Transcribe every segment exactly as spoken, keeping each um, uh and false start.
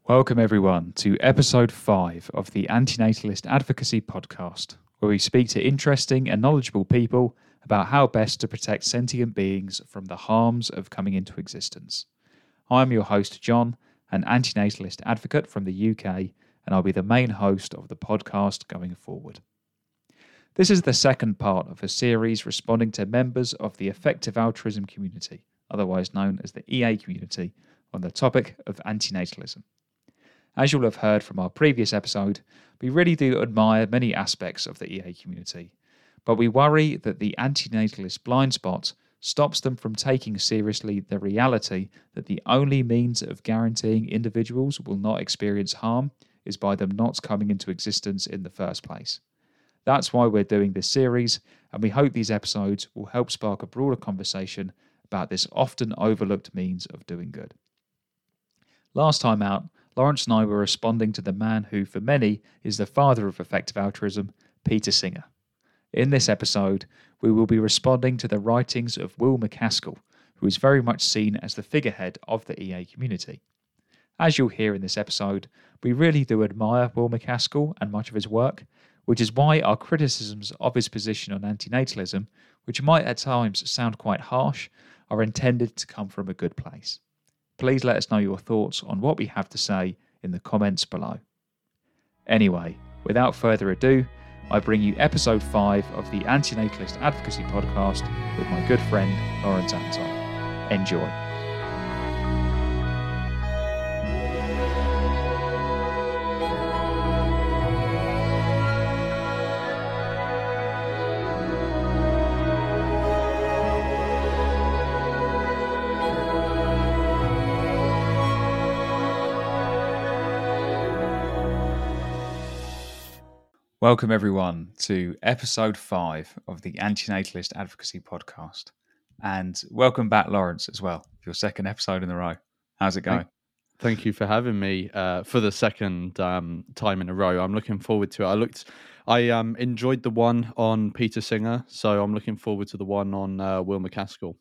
Welcome, everyone, to episode five of the Antinatalist Advocacy Podcast, where we speak to interesting and knowledgeable people about how best to protect sentient beings from the harms of coming into existence. I'm your host, John, an antinatalist advocate from the U K, and I'll be the main host of the podcast going forward. This is the second part of a series responding to members of the effective altruism community, otherwise known as the E A community, on the topic of antinatalism. As you'll have heard from our previous episode, we really do admire many aspects of the E A community, but we worry that the antinatalist blind spot stops them from taking seriously the reality that the only means of guaranteeing individuals will not experience harm is by them not coming into existence in the first place. That's why we're doing this series, and we hope these episodes will help spark a broader conversation about this often overlooked means of doing good. Last time out, Lawrence and I were responding to the man who, for many, is the father of effective altruism, Peter Singer. In this episode, we will be responding to the writings of Will MacAskill, who is very much seen as the figurehead of the E A community. As you'll hear in this episode, we really do admire Will MacAskill and much of his work, which is why our criticisms of his position on antinatalism, which might at times sound quite harsh, are intended to come from a good place. Please let us know your thoughts on what we have to say in the comments below. Anyway, without further ado, I bring you episode five of the Antinatalist Advocacy Podcast with my good friend Lawrence Anton. Enjoy. Welcome, everyone, to episode five of the Antinatalist Advocacy Podcast. And welcome back, Lawrence, as well, for your second episode in a row. How's it going? Thank, thank you for having me uh, for the second um, time in a row. I'm looking forward to it. I looked, I um, enjoyed the one on Peter Singer, so I'm looking forward to the one on uh, Will MacAskill.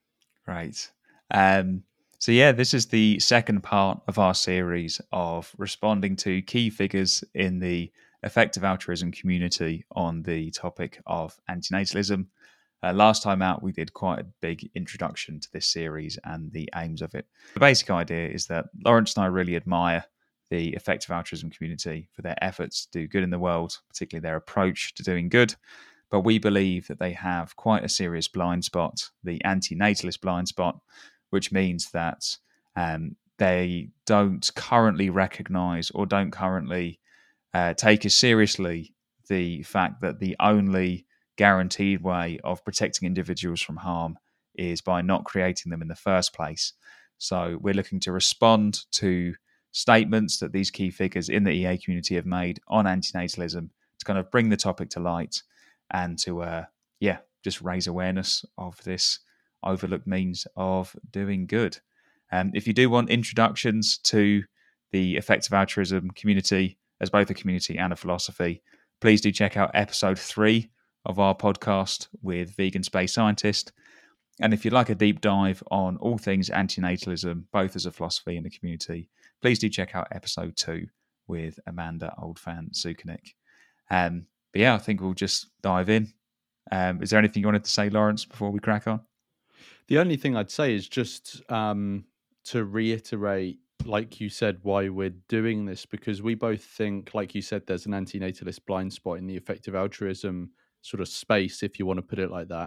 Right. Um, so, yeah, this is the second part of our series of responding to key figures in the effective altruism community on the topic of antinatalism. Uh, last time out, we did quite a big introduction to this series and the aims of it. The basic idea is that Lawrence and I really admire the effective altruism community for their efforts to do good in the world, particularly their approach to doing good. But we believe that they have quite a serious blind spot, the antinatalist blind spot, which means that um, they don't currently recognize or don't currently Uh, take as seriously the fact that the only guaranteed way of protecting individuals from harm is by not creating them in the first place. So we're looking to respond to statements that these key figures in the E A community have made on antinatalism to kind of bring the topic to light and to, uh, yeah, just raise awareness of this overlooked means of doing good. Um, if you do want introductions to the effective altruism community, as both a community and a philosophy, please do check out episode three of our podcast with Vegan Space Scientist. And if you'd like a deep dive on all things antinatalism, both as a philosophy and a community, please do check out episode two with Amanda Oldfan-Sukanik. Um, but yeah, I think we'll just dive in. Um, is there anything you wanted to say, Lawrence, before we crack on? The only thing I'd say is just um, to reiterate, like you said, why we're doing this, because we both think, like you said, there's an antinatalist blind spot in the effective altruism sort of space, if you want to put it like that.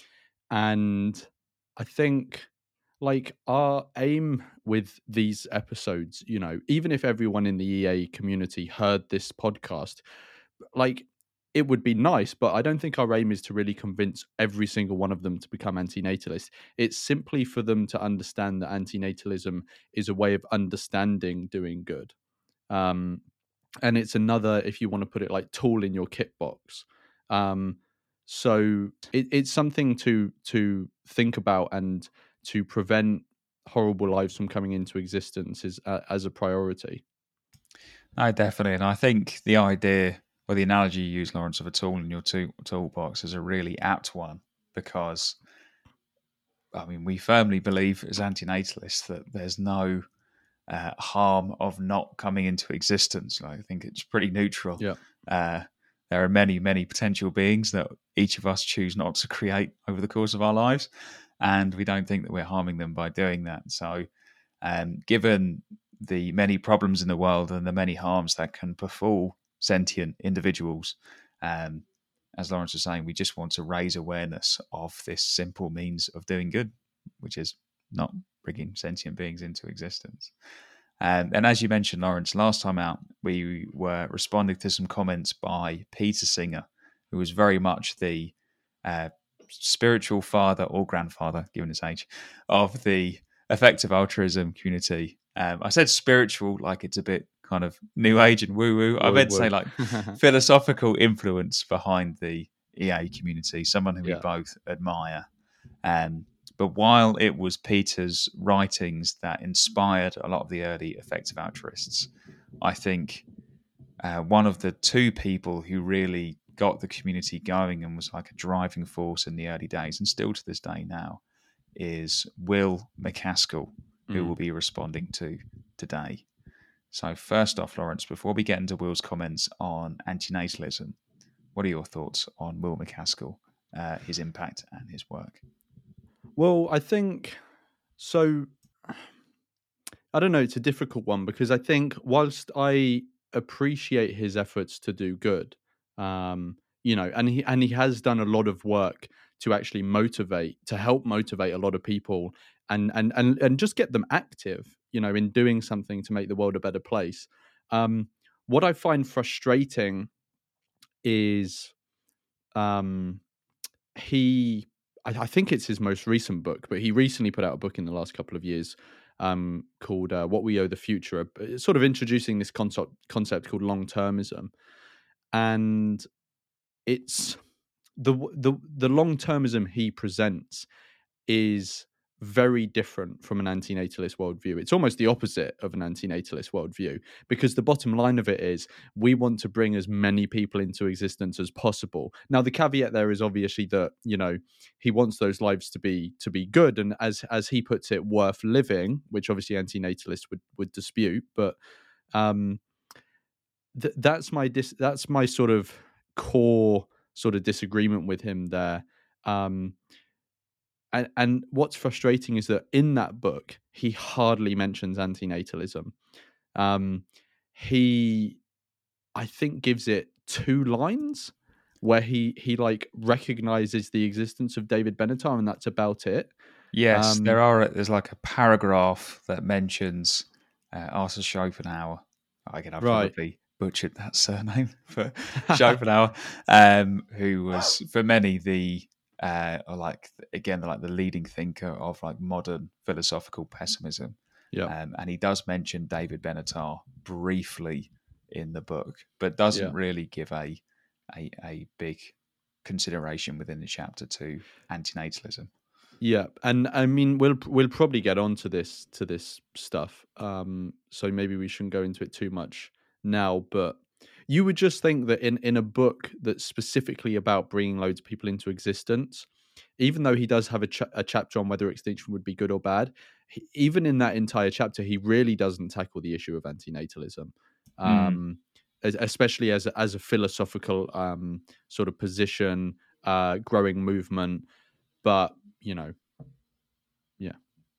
And I think, like, our aim with these episodes, you know, even if everyone in the E A community heard this podcast, like, it would be nice, but I don't think our aim is to really convince every single one of them to become antinatalist. It's simply for them to understand that antinatalism is a way of understanding doing good. Um, and it's another, if you want to put it like, tool in your kit box. Um, so it, it's something to to think about and to prevent horrible lives from coming into existence is uh, as a priority. No, definitely. And I think the idea, or the analogy you use, Lawrence, of a tool in your tool, toolbox is a really apt one, because, I mean, we firmly believe as antinatalists that there's no uh, harm of not coming into existence. I think it's pretty neutral. Yeah. Uh, there are many, many potential beings that each of us choose not to create over the course of our lives, and we don't think that we're harming them by doing that. So, um, given the many problems in the world and the many harms that can befall sentient individuals, um, as Lawrence was saying, we just want to raise awareness of this simple means of doing good, which is not bringing sentient beings into existence. Um, and as you mentioned, Lawrence, last time out, we were responding to some comments by Peter Singer, who was very much the uh, spiritual father or grandfather, given his age, of the effective altruism community. Um, I said spiritual like it's a bit kind of new age and woo-woo. I meant to say like philosophical influence behind the E A community, someone who Yeah. we both admire. Um, but while it was Peter's writings that inspired a lot of the early effective altruists, I think uh, one of the two people who really got the community going and was like a driving force in the early days, and still to this day now, is Will MacAskill, who Mm. we'll be responding to today. So first off, Lawrence, before we get into Will's comments on antinatalism, what are your thoughts on Will MacAskill, uh, his impact and his work? Well, I think so. I don't know. It's a difficult one because I think whilst I appreciate his efforts to do good, um, you know, and he and he has done a lot of work to actually motivate, to help motivate a lot of people, and and and and just get them active, you know, in doing something to make the world a better place. Um, what I find frustrating is, um, he. I, I think it's his most recent book, but he recently put out a book in the last couple of years um, called uh, "What We Owe the Future," uh, sort of introducing this concept concept called long termism, and it's the the the long termism he presents is very different from an antinatalist worldview. It's almost the opposite of an antinatalist worldview, because the bottom line of it is we want to bring as many people into existence as possible. Now, the caveat there is obviously that, you know, he wants those lives to be to be good and, as as he puts it, worth living, which obviously antinatalists would would dispute. But um, th- that's my dis- that's my sort of core sort of disagreement with him there. Um, and, and what's frustrating is that in that book, he hardly mentions antinatalism. Um, he, I think, gives it two lines where he he like recognizes the existence of David Benatar, and that's about it. Yes, Um, there are. There's like a paragraph that mentions uh, Arthur Schopenhauer. Again, I Right. probably butchered that surname for Schopenhauer, um, who was for many the uh, or like again like the leading thinker of like modern philosophical pessimism. Yeah. Um, and he does mention David Benatar briefly in the book, but doesn't Yeah. really give a, a a big consideration within the chapter to antinatalism. Yeah, and I mean we'll we'll probably get onto this to this stuff. Um, so maybe we shouldn't go into it too much now. But you would just think that in in a book that's specifically about bringing loads of people into existence, even though he does have a, cha- a chapter on whether extinction would be good or bad, he, even in that entire chapter, he really doesn't tackle the issue of antinatalism, um, as, especially as a, as a philosophical um, sort of position, uh, growing movement. But you know, yeah,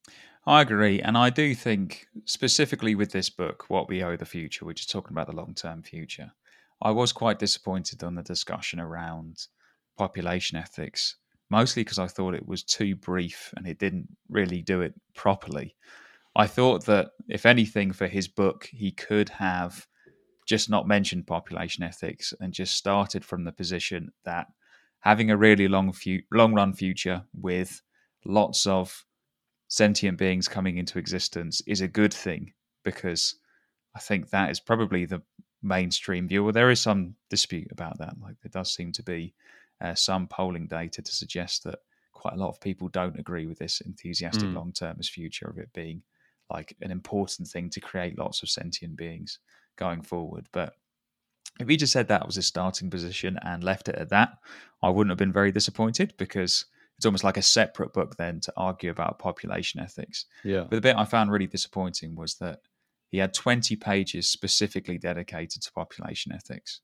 I agree. And I do think, specifically with this book, What We Owe the Future, which is talking about the long term future, I was quite disappointed on the discussion around population ethics, mostly because I thought it was too brief and it didn't really do it properly. I thought that, if anything, for his book, he could have just not mentioned population ethics and just started from the position that having a really long, fu- long run future with lots of sentient beings coming into existence is a good thing, because I think that is probably the mainstream view. Well, there is some dispute about that. Like there does seem to be uh, some polling data to suggest that quite a lot of people don't agree with this enthusiastic Mm. long-termist future of it being like an important thing to create lots of sentient beings going forward. But if he just said that was his starting position and left it at that, I wouldn't have been very disappointed, because it's almost like a separate book then to argue about population ethics. yeah, But the bit I found really disappointing was that he had twenty pages specifically dedicated to population ethics,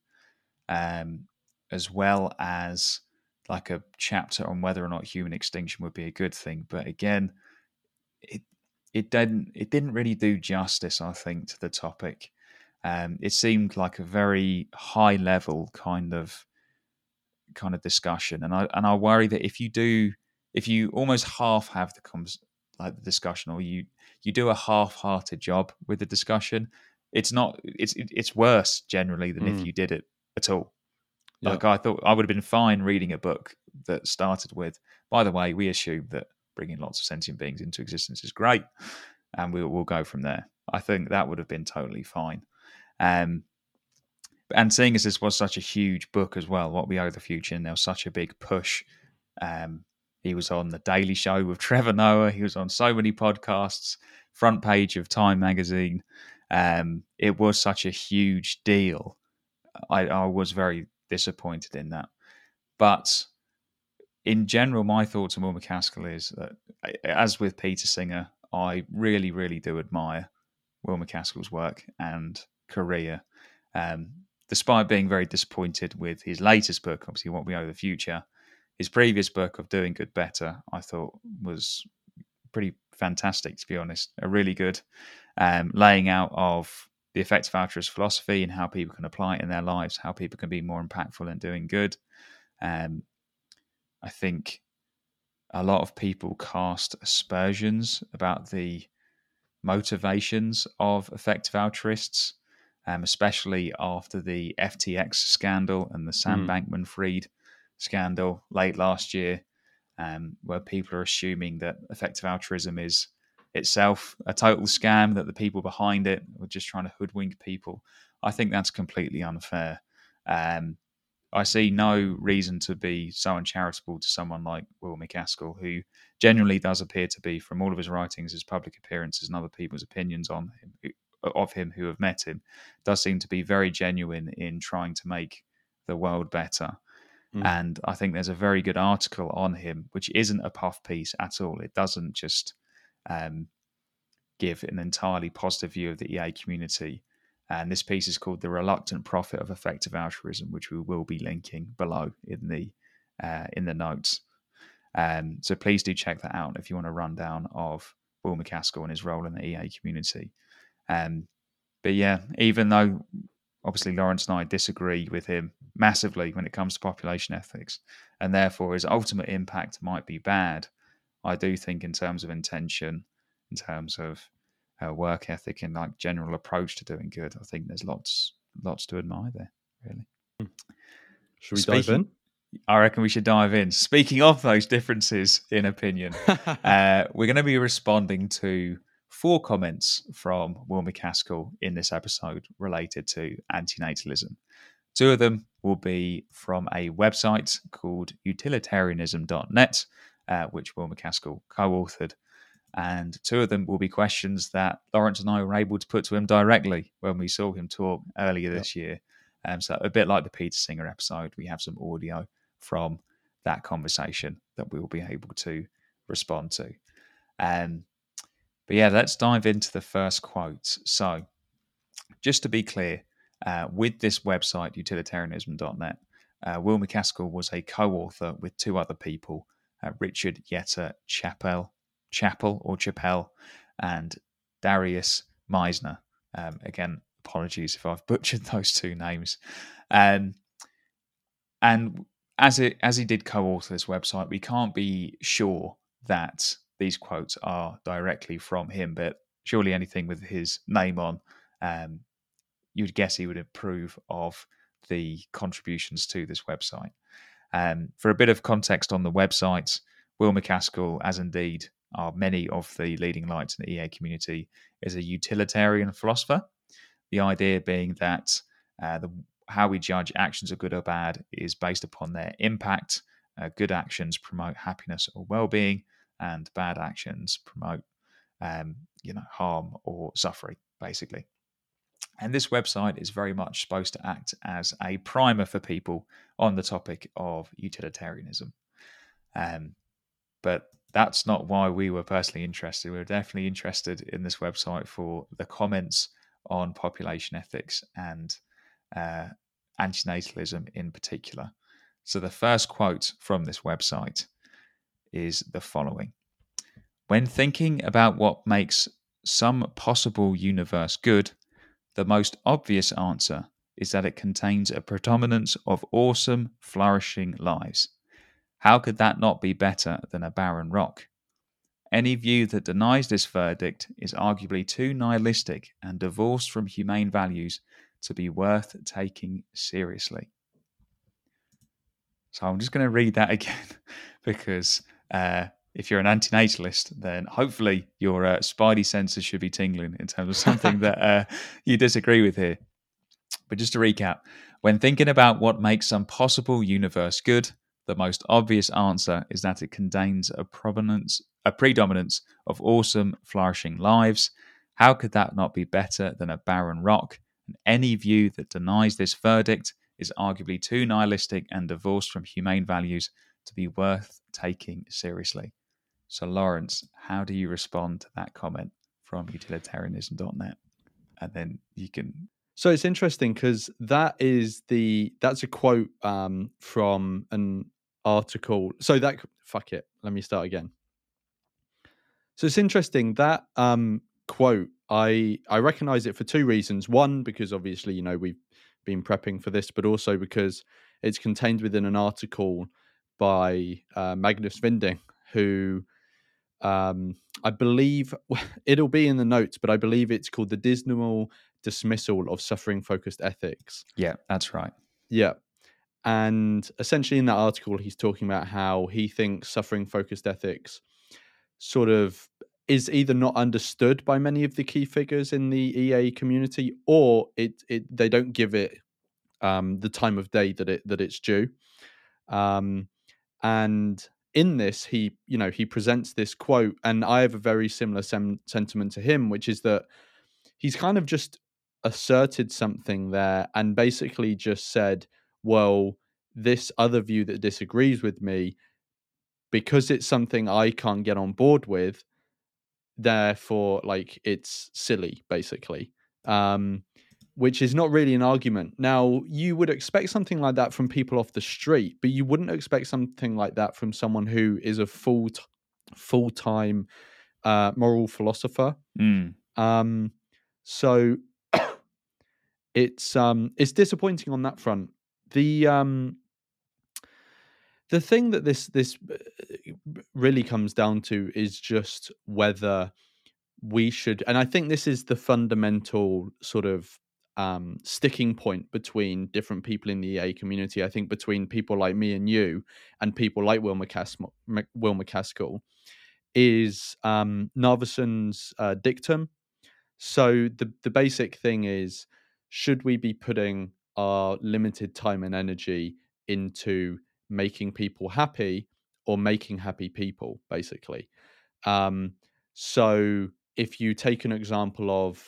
um, as well as like a chapter on whether or not human extinction would be a good thing. But again, it it didn't it didn't really do justice, I think, to the topic. Um, it seemed like a very high level kind of kind of discussion, and I and I worry that if you do, if you almost half have the comes like the discussion, or you you do a half-hearted job with the discussion, it's not it's it's worse generally than if Mm. you did it at all. Yeah. Like I thought I would have been fine reading a book that started with, by the way, we assume that bringing lots of sentient beings into existence is great, and we'll we'll go from there. I think that would have been totally fine. Um, and seeing as this was such a huge book as well, What We Owe the Future, and there was such a big push. Um, he was on The Daily Show with Trevor Noah. He was on so many podcasts, front page of Time magazine. Um, it was such a huge deal. I, I was very disappointed in that. But in general, my thoughts on Will MacAskill is that, as with Peter Singer, I really, really do admire Will MacAskill's work and career. Um, despite being very disappointed with his latest book, obviously What We Owe the Future, his previous book of Doing Good Better, I thought was pretty fantastic, to be honest. A really good um, laying out of the effective altruist philosophy and how people can apply it in their lives, how people can be more impactful in doing good. Um, I think a lot of people cast aspersions about the motivations of effective altruists, um, especially after the F T X scandal and the Sam Mm. Bankman-Fried scandal late last year, um, where people are assuming that effective altruism is itself a total scam, that the people behind it are just trying to hoodwink people. I think that's completely unfair. Um, I see no reason to be so uncharitable to someone like Will MacAskill, who genuinely does appear to be, from all of his writings, his public appearances, and other people's opinions on him, of him who have met him, does seem to be very genuine in trying to make the world better. Mm. And I think there's a very good article on him, which isn't a puff piece at all. It doesn't just um, give an entirely positive view of the E A community. And this piece is called The Reluctant Prophet of Effective Altruism, which we will be linking below in the uh, in the notes. Um, so please do check that out if you want a rundown of Will MacAskill and his role in the E A community. Um, but yeah, even though obviously Lawrence and I disagree with him massively when it comes to population ethics, and therefore his ultimate impact might be bad, I do think in terms of intention, in terms of uh, work ethic and like general approach to doing good, I think there's lots lots to admire there, really. Should we Speaking, dive in? I reckon we should dive in. Speaking of those differences in opinion, uh, we're going to be responding to four comments from Will MacAskill in this episode related to antinatalism. Two of them will be from a website called utilitarianism dot net, uh, which Will MacAskill co-authored. And two of them will be questions that Lawrence and I were able to put to him directly when we saw him talk earlier this yep. year. Um, so a bit like the Peter Singer episode, we have some audio from that conversation that we will be able to respond to. Um, but yeah, let's dive into the first quote. So just to be clear, uh, with this website, utilitarianism dot net, uh, Will MacAskill was a co-author with two other people, uh, Richard Yetta Chappell, Chappell or Chappell, and Darius Meisner. Um, again, apologies if I've butchered those two names. Um, and as it as he did co-author this website, we can't be sure that these quotes are directly from him, but surely anything with his name on, um, you'd guess he would approve of the contributions to this website. Um, for a bit of context on the website, Will MacAskill, as indeed are many of the leading lights in the E A community, is a utilitarian philosopher. The idea being that uh, the, how we judge actions are good or bad is based upon their impact. Uh, good actions promote happiness or well-being, and bad actions promote, um, you know, harm or suffering, basically. And this website is very much supposed to act as a primer for people on the topic of utilitarianism. Um, but that's not why we were personally interested. We were definitely interested in this website for the comments on population ethics and uh, antinatalism in particular. So the first quote from this website is the following. When thinking about what makes some possible universe good, the most obvious answer is that it contains a predominance of awesome, flourishing lives. How could that not be better than a barren rock? Any view that denies this verdict is arguably too nihilistic and divorced from humane values to be worth taking seriously. So I'm just going to read that again because uh, if you're an antinatalist, then hopefully your uh, spidey senses should be tingling in terms of something that uh, you disagree with here. But just to recap, when thinking about what makes some possible universe good, the most obvious answer is that it contains a provenance, a predominance of awesome, flourishing lives. How could that not be better than a barren rock? And any view that denies this verdict is arguably too nihilistic and divorced from humane values to be worth taking seriously. So, Lawrence, how do you respond to that comment from utilitarianism dot net? And then you can. So it's interesting because that is the that's a quote um, from an article. So that fuck it. Let me start again. So it's interesting that um, quote. I I recognize it for two reasons. One, because obviously you know we've been prepping for this, but also because it's contained within an article by uh, Magnus Vinding, who um, I believe it'll be in the notes, but I believe it's called the Dismal Dismissal of Suffering-Focused Ethics. Yeah, that's right. Yeah. And essentially in that article, he's talking about how he thinks suffering-focused ethics sort of is either not understood by many of the key figures in the E A community, or it, it they don't give it um, the time of day that it that it's due. Um, and in this, he you know he presents this quote, and I have a very similar sem- sentiment to him, which is that he's kind of just asserted something there and basically just said, well, this other view that disagrees with me, because it's something I can't get on board with, therefore, like, it's silly, basically. Um, which is not really an argument. Now, you would expect something like that from people off the street, but you wouldn't expect something like that from someone who is a full t- full-time uh, moral philosopher. Mm. Um, so it's um it's disappointing on that front. The um the thing that this this really comes down to is just whether we should, and I think this is the fundamental sort of um, sticking point between different people in the E A community. I think between people like me and you and people like Will MacAskill, Will MacAskill is um, Narveson's uh, dictum. So the the basic thing is, should we be putting our limited time and energy into making people happy or making happy people, basically? Um, so if you take an example of,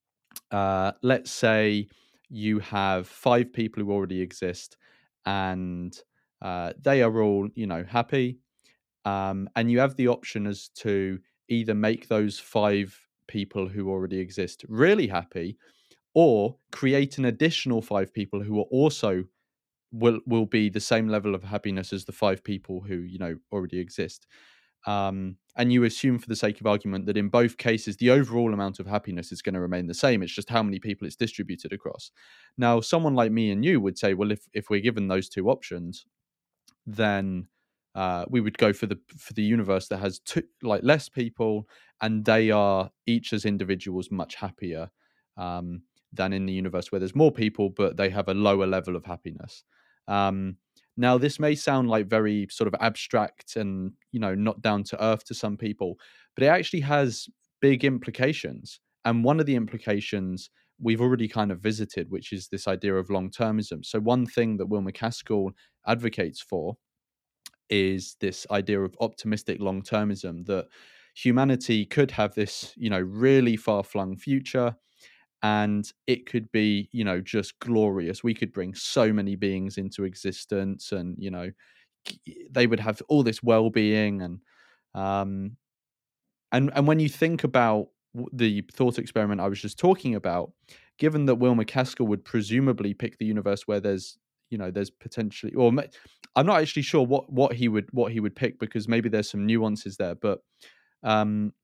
uh, let's say you have five people who already exist and uh, they are all, you know, happy. Um, and you have the option as to either make those five people who already exist really happy, or create an additional five people who are also will will be the same level of happiness as the five people who you know already exist. Um, and you assume, for the sake of argument, that in both cases the overall amount of happiness is going to remain the same. It's just how many people it's distributed across. Now, someone like me and you would say, well, if if we're given those two options, then uh, we would go for the for the universe that has two, like less people, and they are each as individuals much happier um, than in the universe where there's more people, but they have a lower level of happiness. Um, now, this may sound like very sort of abstract and you know not down to earth to some people, but it actually has big implications. And one of the implications we've already kind of visited, which is this idea of long termism. So one thing that Will MacAskill advocates for is this idea of optimistic long termism, that humanity could have this, you know, really far flung future, and it could be, you know, just glorious. We could bring so many beings into existence, and, you know, they would have all this well being, and Um, and and when you think about the thought experiment I was just talking about, given that Will MacAskill would presumably pick the universe where there's, you know, there's potentially, or I'm not actually sure what what he would what he would pick, because maybe there's some nuances there, but um,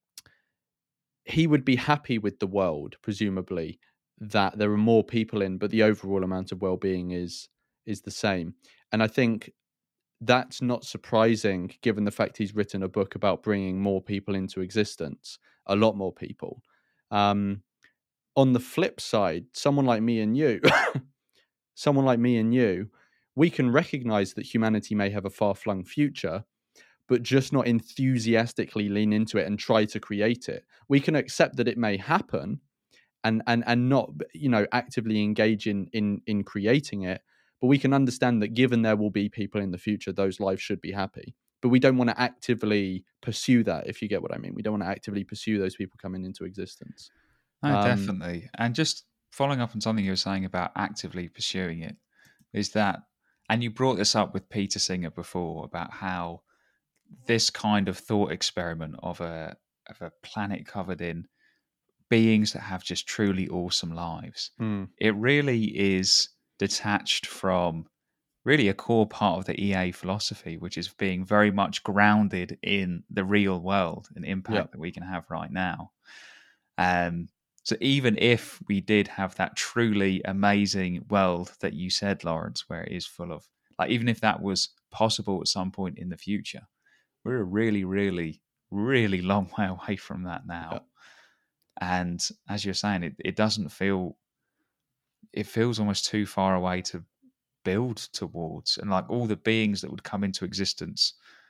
he would be happy with the world, presumably, that there are more people in, but the overall amount of well-being is is the same. And I think that's not surprising, given the fact he's written a book about bringing more people into existence, a lot more people. Um, on the flip side, someone like me and you, someone like me and you, we can recognize that humanity may have a far-flung future, but just not enthusiastically lean into it and try to create it. We can accept that it may happen and and and not, you know, actively engage in in in creating it, but we can understand that given there will be people in the future, those lives should be happy. But we don't want to actively pursue that, if you get what I mean. We don't want to actively pursue those people coming into existence. No, Um, definitely. And just following up on something you were saying about actively pursuing it, is that, and you brought this up with Peter Singer before about how this kind of thought experiment of a of a planet covered in beings that have just truly awesome lives, mm, it really is detached from really a core part of the E A philosophy, which is being very much grounded in the real world and impact yeah. that we can have right now. Um, so even if we did have that truly amazing world that you said, Lawrence, where it is full of, like, even if that was possible at some point in the future, we're a really, really, really long way away from that now. Yeah. And as you're saying, it, it doesn't feel, it feels almost too far away to build towards. And like all the beings that would come into existence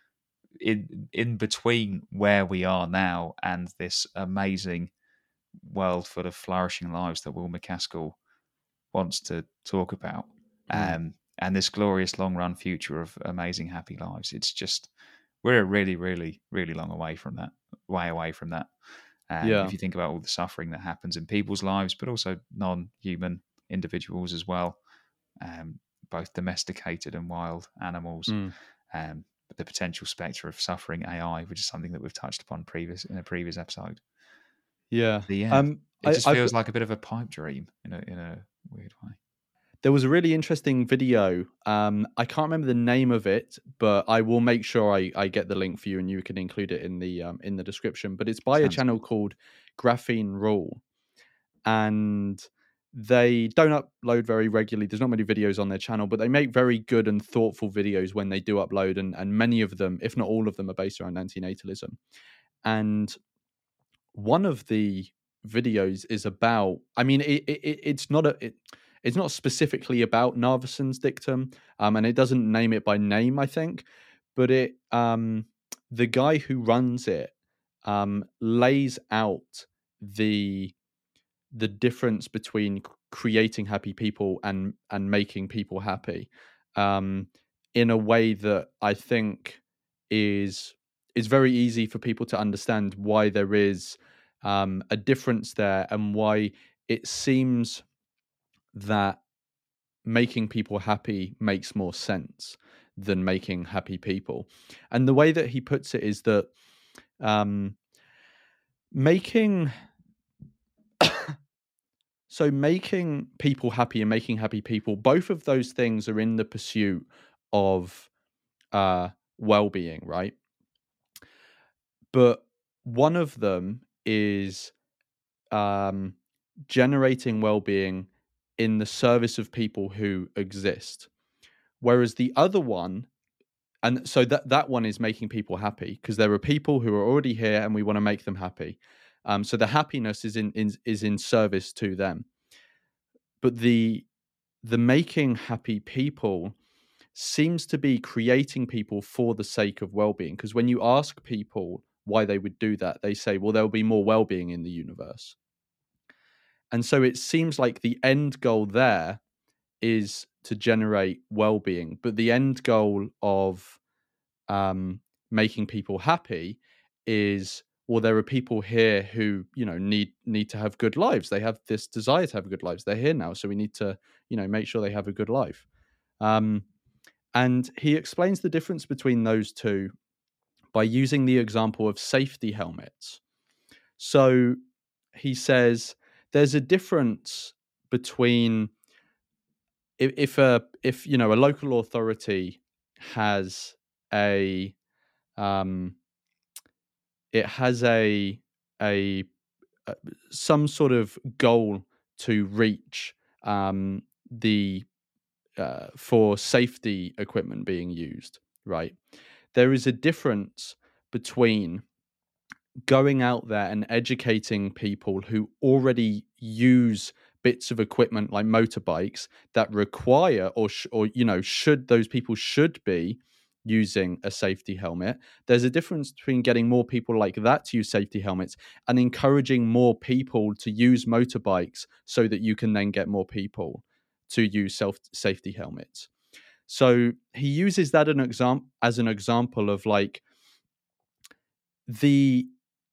in in between where we are now and this amazing world full of flourishing lives that Will MacAskill wants to talk about, Mm. um, and this glorious long run future of amazing happy lives. It's just, we're a really, really, really long away from that, way away from that. Um, Yeah. if you think about all the suffering that happens in people's lives, but also non-human individuals as well, um, both domesticated and wild animals, Mm. um, but the potential spectre of suffering A I, which is something that we've touched upon previous in a previous episode. Yeah. So yeah, Um, it I, just I've feels like a bit of a pipe dream in a in a weird way. There was a really interesting video. Um, I can't remember the name of it, but I will make sure I, I get the link for you, and you can include it in the um, in the description. But it's by a Sounds channel good. called Graphene Rule, and they don't upload very regularly. There's not many videos on their channel, but they make very good and thoughtful videos when they do upload, and and many of them, if not all of them, are based around antinatalism. And one of the videos is about, I mean, it, it it's not a it, it's not specifically about Narveson's dictum, um, and it doesn't name it by name, I think, but it um, the guy who runs it um, lays out the the difference between creating happy people and and making people happy, um, in a way that I think is is very easy for people to understand why there is um, a difference there, and why it seems that making people happy makes more sense than making happy people. And the way that he puts it is that um, making so making people happy and making happy people, both of those things are in the pursuit of uh, well-being, right? But one of them is um, generating well-being in the service of people who exist, whereas the other one, and so that that one is making people happy because there are people who are already here and we want to make them happy. Um, so the happiness is in, in is in service to them. But the the making happy people seems to be creating people for the sake of well-being, because when you ask people why they would do that, they say, well, there'll be more well-being in the universe. And so it seems like the end goal there is to generate well-being, but the end goal of um, making people happy is, well, there are people here who, you know, need need to have good lives. They have this desire to have good lives. They're here now, so we need to, you know, make sure they have a good life. Um, and he explains the difference between those two by using the example of safety helmets. So he says there's a difference between if, if a if you know a local authority has a um, it has a a uh, some sort of goal to reach um, the uh, for safety equipment being used, right? There is a difference between going out there and educating people who already use bits of equipment like motorbikes that require or sh- or you know should those people should be using a safety helmet. There's a difference between getting more people like that to use safety helmets and encouraging more people to use motorbikes so that you can then get more people to use self safety helmets. So he uses that an exam- as an example of like the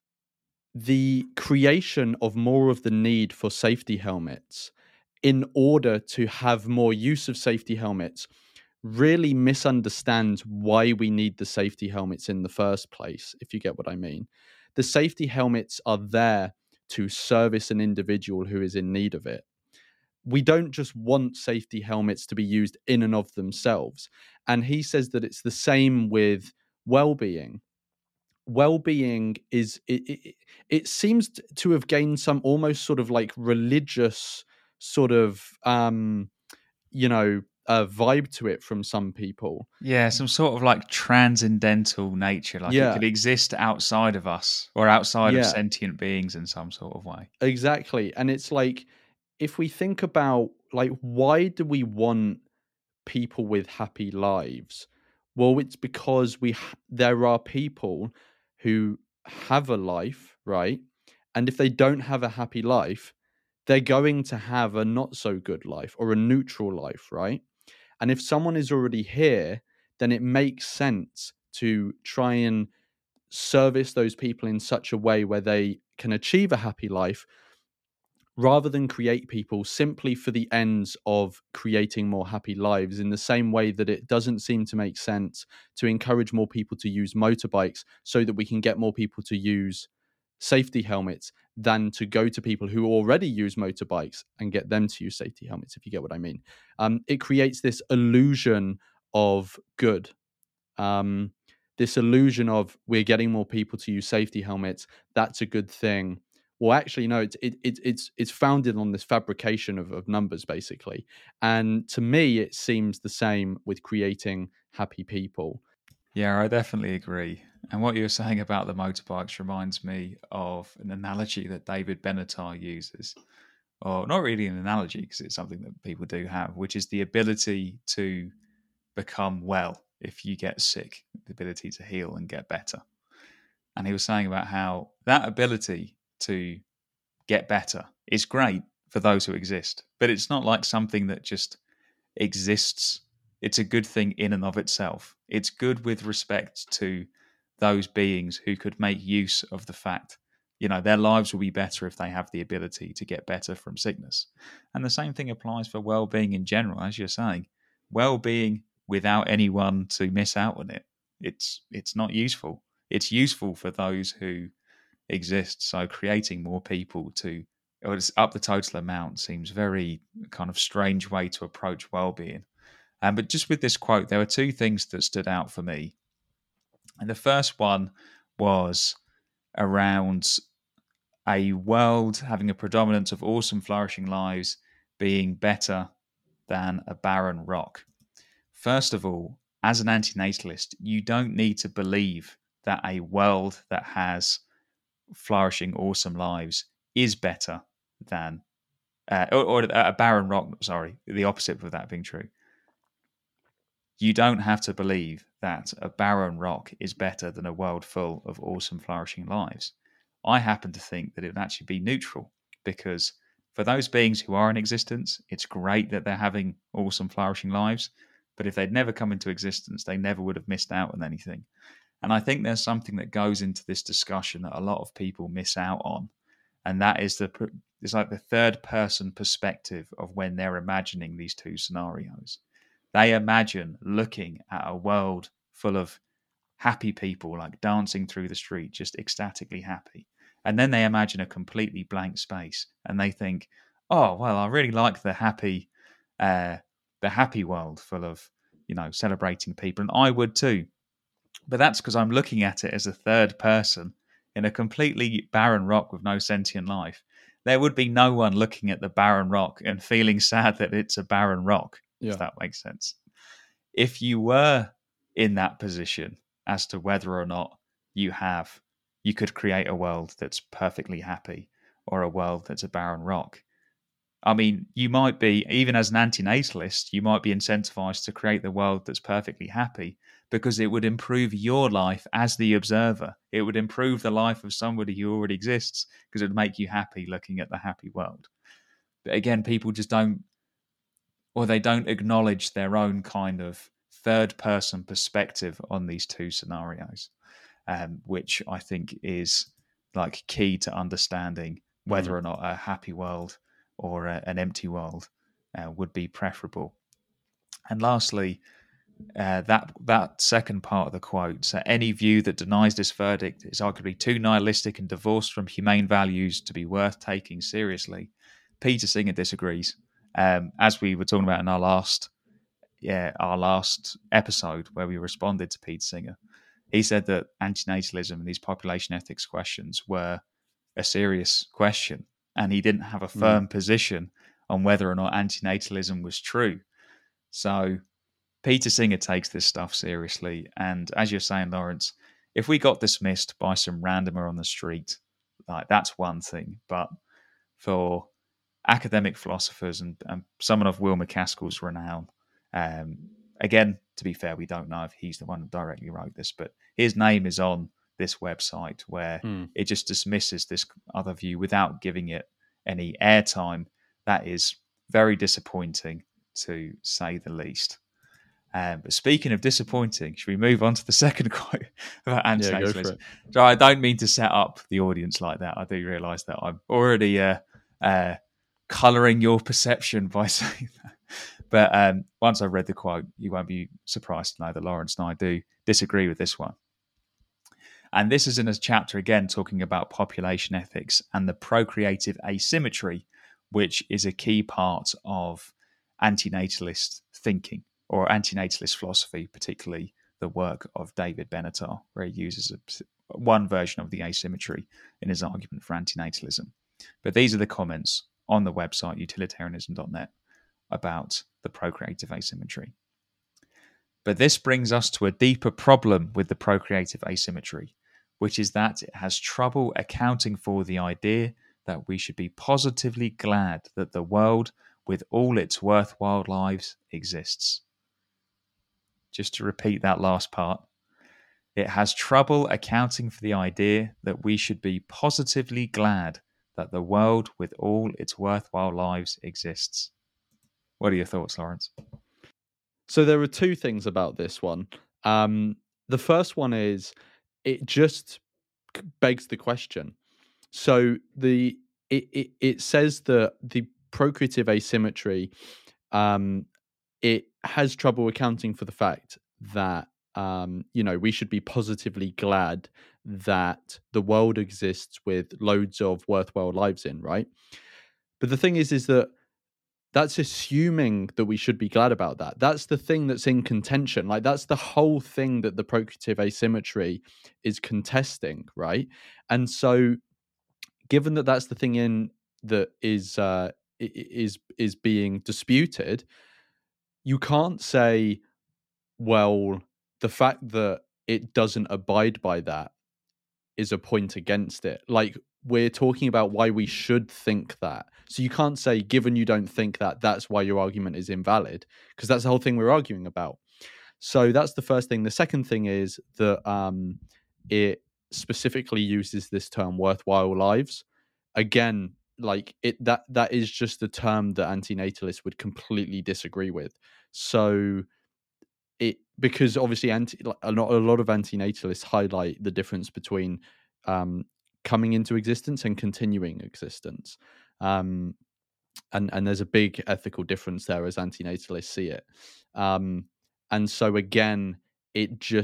the creation of more of the need for safety helmets in order to have more use of safety helmets really misunderstands why we need the safety helmets in the first place, if you get what I mean. The safety helmets are there to service an individual who is in need of it. We don't just want safety helmets to be used in and of themselves. And he says that it's the same with well-being. Well-being is it, it, it seems to have gained some almost sort of like religious sort of um you know a vibe to it from some people. Yeah, some sort of like transcendental nature, like it Yeah, could exist outside of us or outside of yeah, sentient beings in some sort of way. exactly. And it's like if we think about like why do we want people with happy lives? Well, it's because we ha- there are people who have a life, right? And if they don't have a happy life, they're going to have a not so good life or a neutral life, right? And if someone is already here, then it makes sense to try and service those people in such a way where they can achieve a happy life rather than create people simply for the ends of creating more happy lives, in the same way that it doesn't seem to make sense to encourage more people to use motorbikes so that we can get more people to use safety helmets than to go to people who already use motorbikes and get them to use safety helmets, if you get what I mean. Um, it creates this illusion of good. Um, this illusion of we're getting more people to use safety helmets. That's a good thing. Well, actually, no. It's it, it, it's it's founded on this fabrication of, of numbers, basically. And to me, it seems the same with creating happy people. Yeah, I definitely agree. And what you were saying about the motorbikes reminds me of an analogy that David Benatar uses. Or not really an analogy, because it's something that people do have, which is the ability to become well if you get sick, the ability to heal and get better. And he was saying about how that ability to get better is great for those who exist, but it's not like something that just exists. It's a good thing in and of itself. It's good with respect to those beings who could make use of the fact, you know, their lives will be better if they have the ability to get better from sickness. And the same thing applies for well-being in general. As you're saying, well-being without anyone to miss out on it, it's it's not useful. It's useful for those who exist. So creating more people to or just up the total amount seems very kind of strange way to approach well-being. Um, but just with this quote, there were two things that stood out for me. And the first one was around a world having a predominance of awesome, flourishing lives being better than a barren rock. First of all, as an antinatalist, you don't need to believe that a world that has flourishing, awesome lives is better than, uh, or, or a barren rock, sorry, the opposite of that being true. You don't have to believe that a barren rock is better than a world full of awesome, flourishing lives. I happen to think that it would actually be neutral, because for those beings who are in existence, it's great that they're having awesome, flourishing lives. But if they'd never come into existence, they never would have missed out on anything. And I think there's something that goes into this discussion that a lot of people miss out on. And that is the it's like the third person perspective of when they're imagining these two scenarios. They imagine looking at a world full of happy people like dancing through the street, just ecstatically happy. And then they imagine a completely blank space and they think, oh, well, I really like the happy, uh, the happy world full of, you know, celebrating people. And I would too. But that's because I'm looking at it as a third person in a completely barren rock with no sentient life. There would be no one looking at the barren rock and feeling sad that it's a barren rock, Yeah. if that makes sense. If you were in that position as to whether or not you have, you could create a world that's perfectly happy or a world that's a barren rock. I mean, you might be, even as an antinatalist, you might be incentivized to create the world that's perfectly happy because it would improve your life as the observer. It would improve the life of somebody who already exists because it would make you happy looking at the happy world. But again, people just don't, or they don't acknowledge their own kind of third person perspective on these two scenarios, um, which I think is like key to understanding whether Mm. or not a happy world or a, an empty world uh, would be preferable. And lastly, uh, that that second part of the quote: so any view that denies this verdict is arguably too nihilistic and divorced from humane values to be worth taking seriously. Peter Singer disagrees, um, as we were talking about in our last, yeah, our last episode where we responded to Peter Singer. He said that antinatalism and these population ethics questions were a serious question, and he didn't have a firm mm. position on whether or not antinatalism was true. So Peter Singer takes this stuff seriously, and as you're saying, Lawrence, if we got dismissed by some randomer on the street, like that's one thing, but for academic philosophers and, and someone of Will MacAskill's renown, um, again, to be fair, we don't know if he's the one who directly wrote this, but his name is on this website where mm. it just dismisses this other view without giving it any airtime. That is very disappointing, to say the least. Um, but speaking of disappointing, should we move on to the second quote about antinatalism? Yeah, go for it. So I don't mean to set up the audience like that. I do realise that I'm already uh, uh, colouring your perception by saying that. But um, once I've read the quote, you won't be surprised to know that Lawrence and I do disagree with this one. And this is in a chapter, again, talking about population ethics and the procreative asymmetry, which is a key part of antinatalist thinking or antinatalist philosophy, particularly the work of David Benatar, where he uses a, one version of the asymmetry in his argument for antinatalism. But these are the comments on the website utilitarianism dot net about the procreative asymmetry. But this brings us to a deeper problem with the procreative asymmetry, which is that it has trouble accounting for the idea that we should be positively glad that the world, with all its worthwhile lives, exists. Just to repeat that last part, it has trouble accounting for the idea that we should be positively glad that the world, with all its worthwhile lives, exists. What are your thoughts, Lawrence? So there are two things about this one. Um, the first one is it just begs the question. So the it it, it says that the procreative asymmetry, um, it has trouble accounting for the fact that um, you know, we should be positively glad that the world exists with loads of worthwhile lives in, right? But the thing is, is that that's assuming that we should be glad about that. That's the thing that's in contention. Like, that's the whole thing that the procreative asymmetry is contesting, right? And so, given that that's the thing in that is uh, is is being disputed, you can't say, well, the fact that it doesn't abide by that is a point against it. Like, we're talking about why we should think that. So you can't say, given you don't think that, that's why your argument is invalid, because that's the whole thing we're arguing about. So that's the first thing. The second thing is that um, it specifically uses this term worthwhile lives. Again, like it that that is just the term that antinatalists would completely disagree with. So it because obviously anti a lot, a lot of antinatalists highlight the difference between um, coming into existence and continuing existence. Um, and and there's a big ethical difference there as antinatalists see it. Um, and so again, it just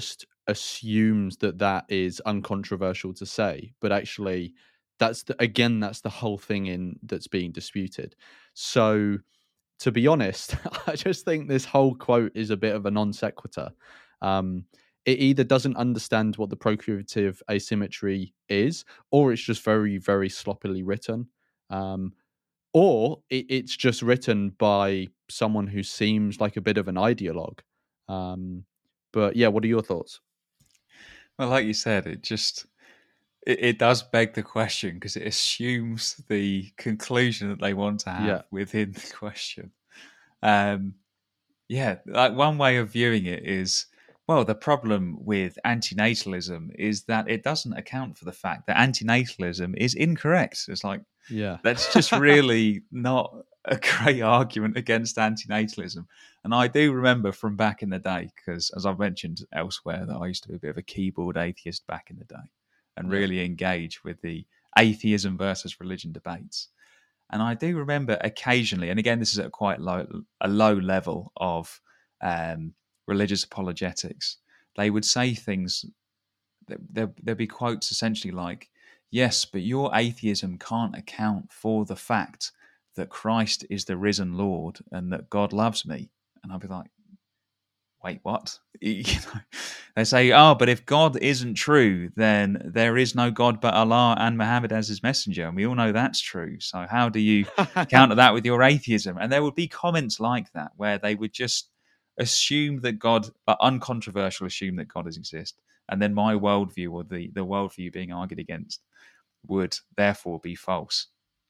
assumes that that is uncontroversial to say, but actually that's the, again that's the whole thing in that's being disputed. So to be honest, I just think this whole quote is a bit of a non sequitur. Um, it either doesn't understand what the procurative asymmetry is, or it's just very, very sloppily written, um, or it, it's just written by someone who seems like a bit of an ideologue. Um, but yeah, what are your thoughts? Well, like you said, it just it, it does beg the question because it assumes the conclusion that they want to have Yeah. within the question. Um, yeah, like one way of viewing it is, well, the problem with antinatalism is that it doesn't account for the fact that antinatalism is incorrect. It's like, Yeah. that's just really not a great argument against antinatalism. And I do remember from back in the day, because as I've mentioned elsewhere, that I used to be a bit of a keyboard atheist back in the day and Yeah. really engage with the atheism versus religion debates. And I do remember occasionally, and again, this is at quite low, a low level of um, religious apologetics, they would say things, there, there'd be quotes essentially like, yes, but your atheism can't account for the fact that Christ is the risen Lord and that God loves me. And I'd be like, wait, what? You know, they say, oh, but if God isn't true, then there is no God but Allah and Muhammad as his messenger. And we all know that's true. So how do you counter that with your atheism? And there would be comments like that where they would just assume that God, but uncontroversial, assume that God does exist. And then my worldview, or the, the worldview being argued against, would therefore be false.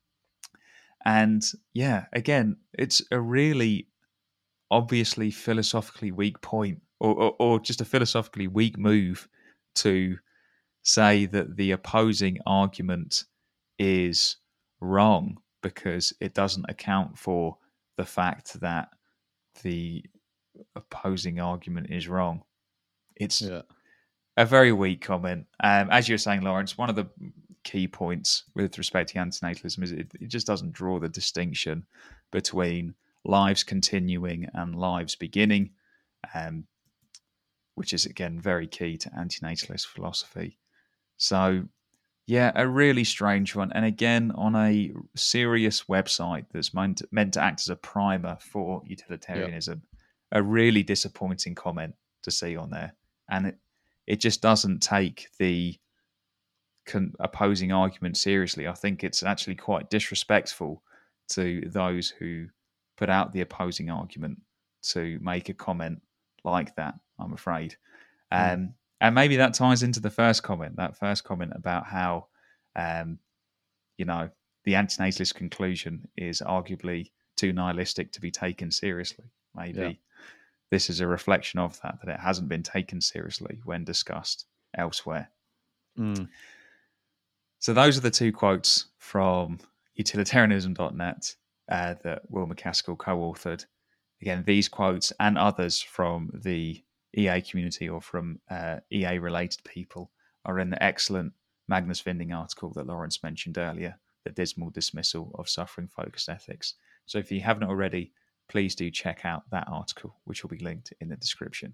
And yeah, again, it's a really obviously philosophically weak point, or, or, or just a philosophically weak move to say that the opposing argument is wrong because it doesn't account for the fact that the opposing argument is wrong. It's Yeah. a very weak comment. Um, as you were saying, Lawrence, one of the key points with respect to antinatalism is it, it just doesn't draw the distinction between lives continuing and lives beginning, um, which is, again, very key to antinatalist philosophy. So, yeah, a really strange one. And again, on a serious website that's meant to, meant to act as a primer for utilitarianism, yeah. A really disappointing comment to see on there. And it, it just doesn't take the con- opposing argument seriously. I think it's actually quite disrespectful to those who put out the opposing argument to make a comment like that, I'm afraid. Mm. Um, and maybe that ties into the first comment, that first comment about how, um, you know, the antinatalist conclusion is arguably too nihilistic to be taken seriously. Maybe yeah. This is a reflection of that, that it hasn't been taken seriously when discussed elsewhere. Mm. So those are the two quotes from utilitarianism dot net uh, that Will MacAskill co-authored. Again, these quotes and others from the E A community or from uh, E A-related people are in the excellent Magnus Vinding article that Lawrence mentioned earlier, The Dismal Dismissal of Suffering-Focused Ethics. So if you haven't already, please do check out that article, which will be linked in the description.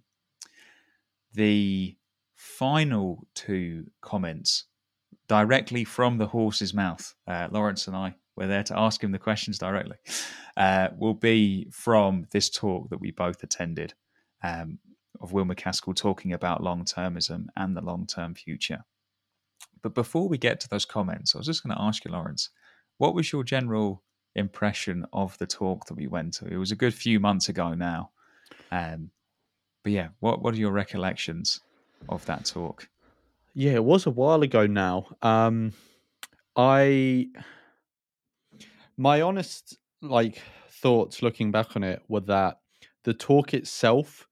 The final two comments directly from the horse's mouth, uh, Lawrence and I were there to ask him the questions directly, uh, will be from this talk that we both attended um, of Will MacAskill talking about long-termism and the long-term future. But before we get to those comments, I was just going to ask you, Lawrence, what was your general impression of the talk that we went to? It was a good few months ago now. Um, but yeah, what, what are your recollections of that talk? Yeah, it was a while ago now. Um, I, my honest like thoughts looking back on it were that the talk itself,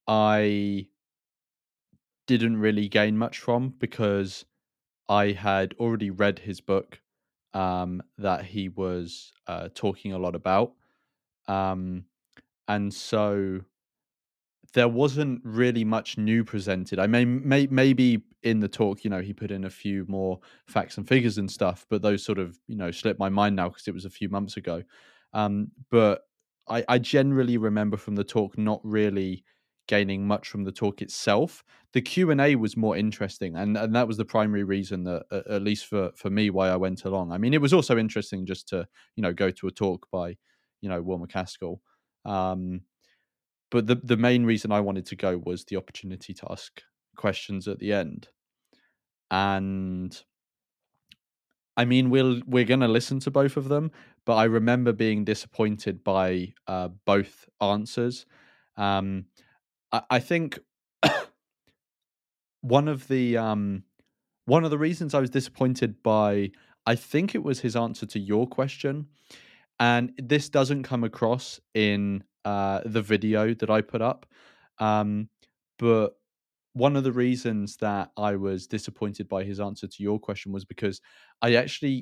I didn't really gain much from because I had already read his book um, that he was uh, talking a lot about. Um, and so there wasn't really much new presented. I may, may maybe in the talk, you know, he put in a few more facts and figures and stuff, but those sort of, you know, slipped my mind now because it was a few months ago. Um, but I, I generally remember from the talk not really gaining much from the talk itself. The Q and A was more interesting, and, and that was the primary reason that, uh, at least for, for me, why I went along. I mean, it was also interesting just to, you know, go to a talk by, you know, Will MacAskill. Um, but the, the main reason I wanted to go was the opportunity to ask questions at the end. And I mean, we'll, we're going to listen to both of them, but I remember being disappointed by uh, both answers. Um, I, I think one of the um, one of the reasons I was disappointed by, I think it was his answer to your question, and this doesn't come across in uh, the video that I put up, um, but one of the reasons that I was disappointed by his answer to your question was because I actually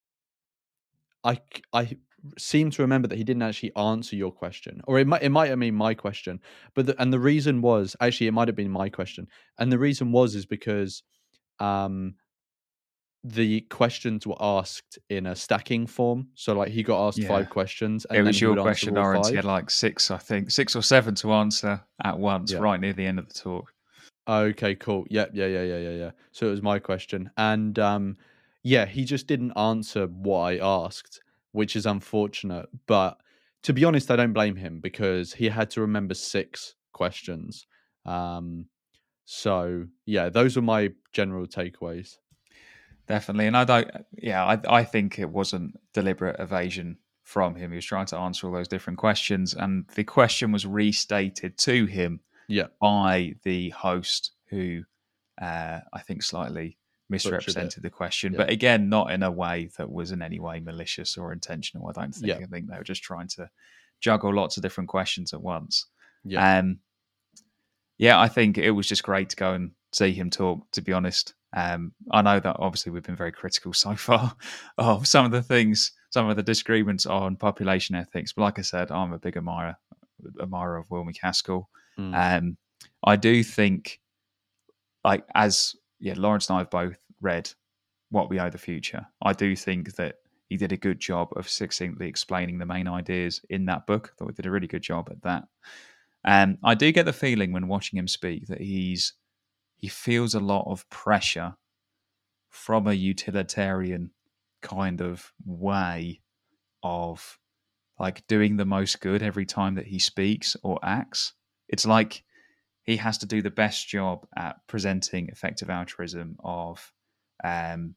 I I seem to remember that he didn't actually answer your question, or it might it might have been my question, but the, and the reason was actually it might have been my question, and the reason was is because um the questions were asked in a stacking form, so like he got asked Yeah. five questions, and It then was he your would answer question, all Lawrence. He five. had like six, I think, six or seven to answer at once, Yeah. right near the end of the talk. Okay, cool. Yep, yeah, yeah, yeah, yeah, yeah. So it was my question, and um, yeah, he just didn't answer what I asked, which is unfortunate. But to be honest, I don't blame him because he had to remember six questions. Um, so yeah, those were my general takeaways. Definitely. And I don't, yeah, I, I think it wasn't deliberate evasion from him. He was trying to answer all those different questions, and the question was restated to him Yeah, by the host, who uh, I think slightly butchered it. misrepresented the question, Yeah. but again, not in a way that was in any way malicious or intentional. I don't think. Yeah. I think they were just trying to juggle lots of different questions at once. Yeah. Um, yeah, I think it was just great to go and see him talk, to be honest. Um, I know that obviously we've been very critical so far of some of the things, some of the disagreements on population ethics. But like I said, I'm a big admirer, admirer of Will MacAskill. Mm. Um, I do think, like, as yeah, Lawrence and I have both read What We Owe the Future. I do think that he did a good job of succinctly explaining the main ideas in that book. I thought he did a really good job at that. And I do get the feeling when watching him speak that he's he feels a lot of pressure from a utilitarian kind of way of like doing the most good every time that he speaks or acts. It's like he has to do the best job at presenting effective altruism, of um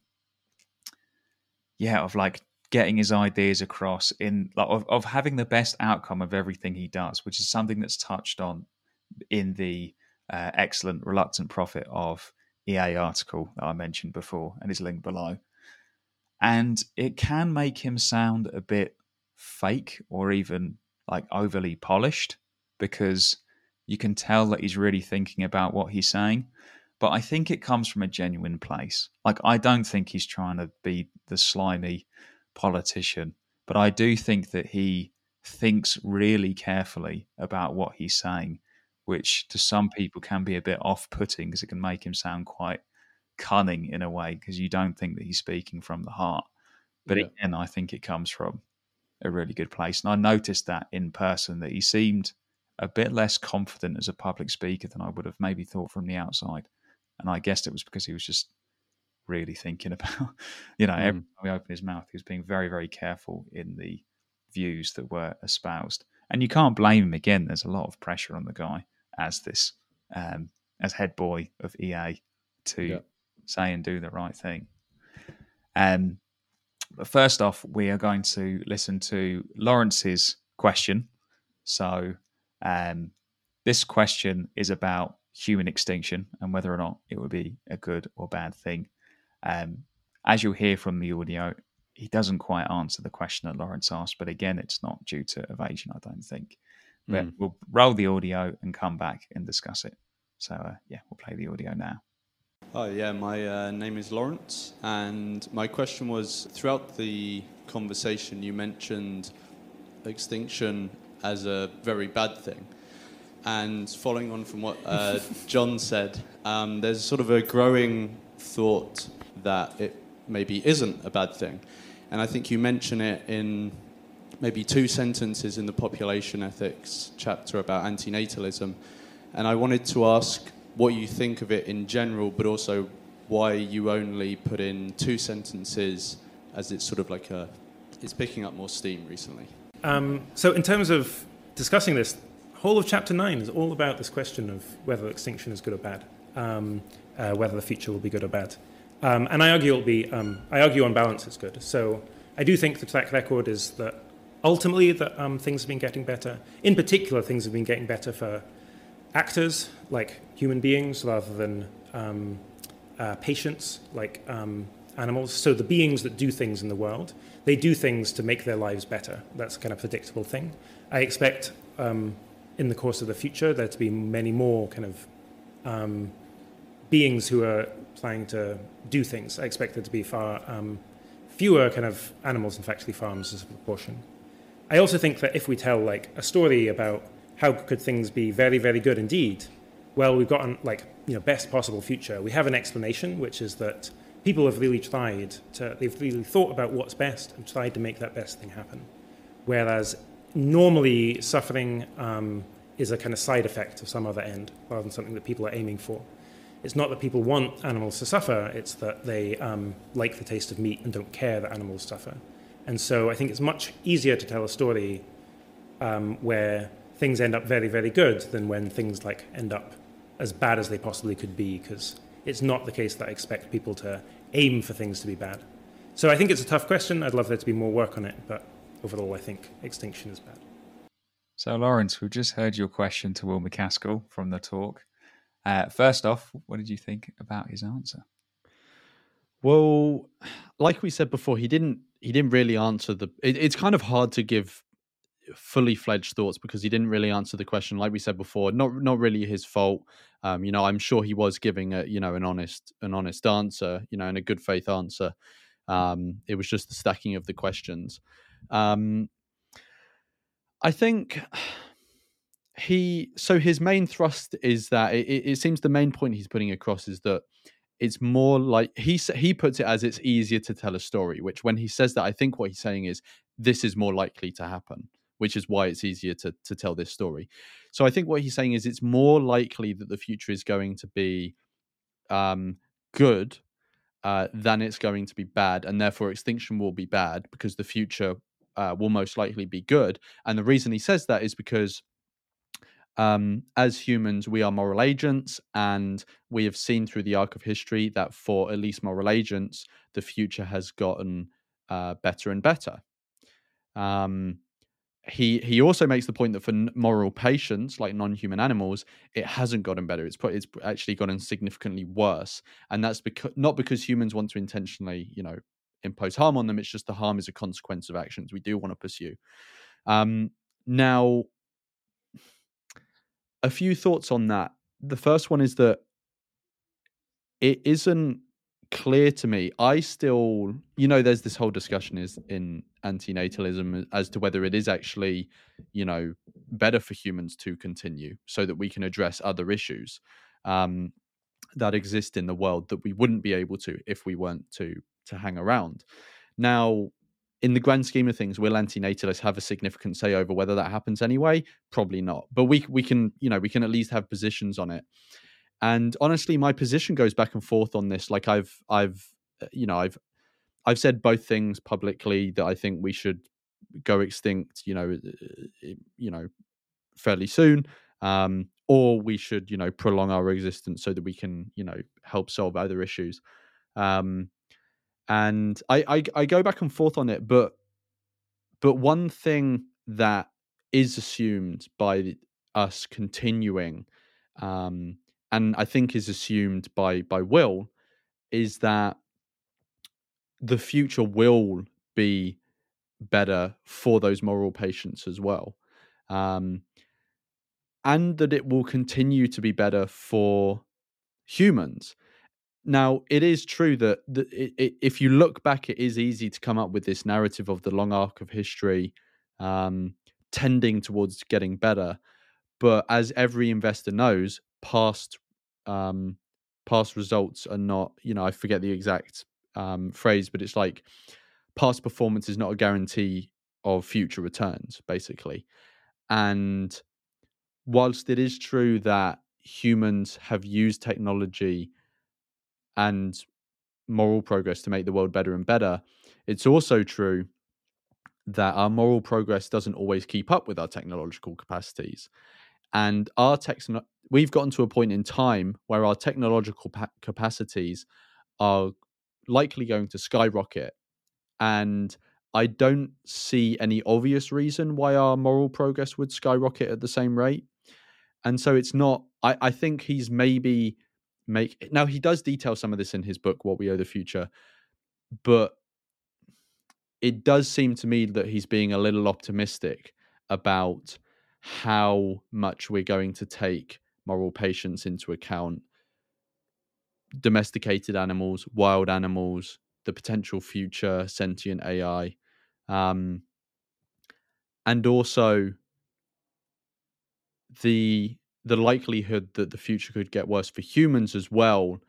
yeah, of like getting his ideas across in like of, of having the best outcome of everything he does, which is something that's touched on in the uh, excellent Reluctant Prophet of E A article that I mentioned before and is linked below. And it can make him sound a bit fake or even like overly polished, because you can tell that he's really thinking about what he's saying. But I think it comes from a genuine place. Like, I don't think he's trying to be the slimy politician, but I do think that he thinks really carefully about what he's saying, which to some people can be a bit off-putting because it can make him sound quite cunning in a way, because you don't think that he's speaking from the heart. But Yeah. again, I think it comes from a really good place. And I noticed that in person, that he seemed a bit less confident as a public speaker than I would have maybe thought from the outside. And I guessed it was because he was just really thinking about, you know, every Mm. time he opened his mouth, he was being very, very careful in the views that were espoused. And you can't blame him. Again, there's a lot of pressure on the guy as this, um, as head boy of E A to Yeah. say and do the right thing. Um, but first off, we are going to listen to Lawrence's question. So um, this question is about human extinction and whether or not it would be a good or bad thing. Um, as you'll hear from the audio, he doesn't quite answer the question that Lawrence asked, but again, it's not due to evasion, I don't think. But Mm. we'll roll the audio and come back and discuss it. So uh, yeah, we'll play the audio now. Hi, yeah, my uh, name is Lawrence, and my question was, throughout the conversation you mentioned extinction as a very bad thing, and following on from what uh, John said, um, there's sort of a growing thought that it maybe isn't a bad thing, and I think you mention it in maybe two sentences in the population ethics chapter about antinatalism. And I wanted to ask what you think of it in general, but also why you only put in two sentences, as it's sort of like a, it's picking up more steam recently. Um, so in terms of discussing this, whole of chapter nine is all about this question of whether extinction is good or bad, um, uh, whether the future will be good or bad. Um, and I argue it'll be, um, I argue on balance it's good. So I do think the track record is that ultimately that um, things have been getting better. In particular, things have been getting better for actors, like human beings, rather than um, uh, patients, like um, animals. So the beings that do things in the world, they do things to make their lives better. That's a kind of predictable thing. I expect um, in the course of the future there to be many more kind of um, beings who are trying to do things. I expect there to be far um, fewer kind of animals in factory farms as a proportion. I also think that if we tell like a story about how could things be very, very good indeed, well, we've got like, you know, best possible future. We have an explanation, which is that people have really tried to, they've really thought about what's best and tried to make that best thing happen. Whereas normally suffering um, is a kind of side effect of some other end rather than something that people are aiming for. It's not that people want animals to suffer, it's that they um, like the taste of meat and don't care that animals suffer. And so I think it's much easier to tell a story um, where things end up very, very good than when things like end up as bad as they possibly could be, because it's not the case that I expect people to aim for things to be bad. So I think it's a tough question. I'd love there to be more work on it, but overall I think extinction is bad. So Lawrence, we've just heard your question to Will MacAskill from the talk. Uh, first off, what did you think about his answer? Well, like we said before, he didn't he didn't really answer the it, it's kind of hard to give fully fledged thoughts because he didn't really answer the question. Like we said before, not not really his fault. Um, you know, I'm sure he was giving a you know an honest an honest answer, you know, and a good faith answer. Um, it was just the stacking of the questions. Um, I think he so his main thrust is that it, it seems the main point he's putting across is that it's more like he he puts it as it's easier to tell a story, which when he says that, I think what he's saying is this is more likely to happen, which is why it's easier to to tell this story. So I think what he's saying is it's more likely that the future is going to be um, good uh, than it's going to be bad, and therefore extinction will be bad because the future uh, will most likely be good. And the reason he says that is because Um, as humans, we are moral agents, and we have seen through the arc of history that for at least moral agents, the future has gotten uh, better and better. Um, he he also makes the point that for n- moral patients, like non-human animals, it hasn't gotten better. It's pro- it's actually gotten significantly worse, and that's because not because humans want to intentionally, you know, impose harm on them. It's just the harm is a consequence of actions we do want to pursue. Um, now. A few thoughts on that. The first one is that it isn't clear to me. I still, you know, there's this whole discussion is in antinatalism as to whether it is actually, you know, better for humans to continue so that we can address other issues um, that exist in the world that we wouldn't be able to if we weren't to to hang around. Now, in the grand scheme of things, will antinatalists have a significant say over whether that happens anyway? Probably not. But we we can, you know, we can at least have positions on it. And honestly, my position goes back and forth on this. Like I've I've uh, you know, I've I've said both things publicly that I think we should go extinct, you know, uh, you know, fairly soon. Um, or we should, you know, prolong our existence so that we can, you know, help solve other issues. Um, and I, I I go back and forth on it, but but one thing that is assumed by us continuing, um, and I think is assumed by by Will, is that the future will be better for those moral patients as well, um, and that it will continue to be better for humans. Now, it is true that the, it, it, if you look back, it is easy to come up with this narrative of the long arc of history um, tending towards getting better. But as every investor knows, past um, past results are not, you know, I forget the exact um, phrase, but it's like past performance is not a guarantee of future returns, basically. And whilst it is true that humans have used technology and moral progress to make the world better and better, it's also true that our moral progress doesn't always keep up with our technological capacities. And our techno- we've gotten to a point in time where our technological pa- capacities are likely going to skyrocket. And I don't see any obvious reason why our moral progress would skyrocket at the same rate. And so it's not, I, I think he's maybe make, now he does detail some of this in his book, What We Owe the Future, but it does seem to me that he's being a little optimistic about how much we're going to take moral patience into account. Domesticated animals, wild animals, the potential future sentient A I, um, and also the the likelihood that the future could get worse for humans as well.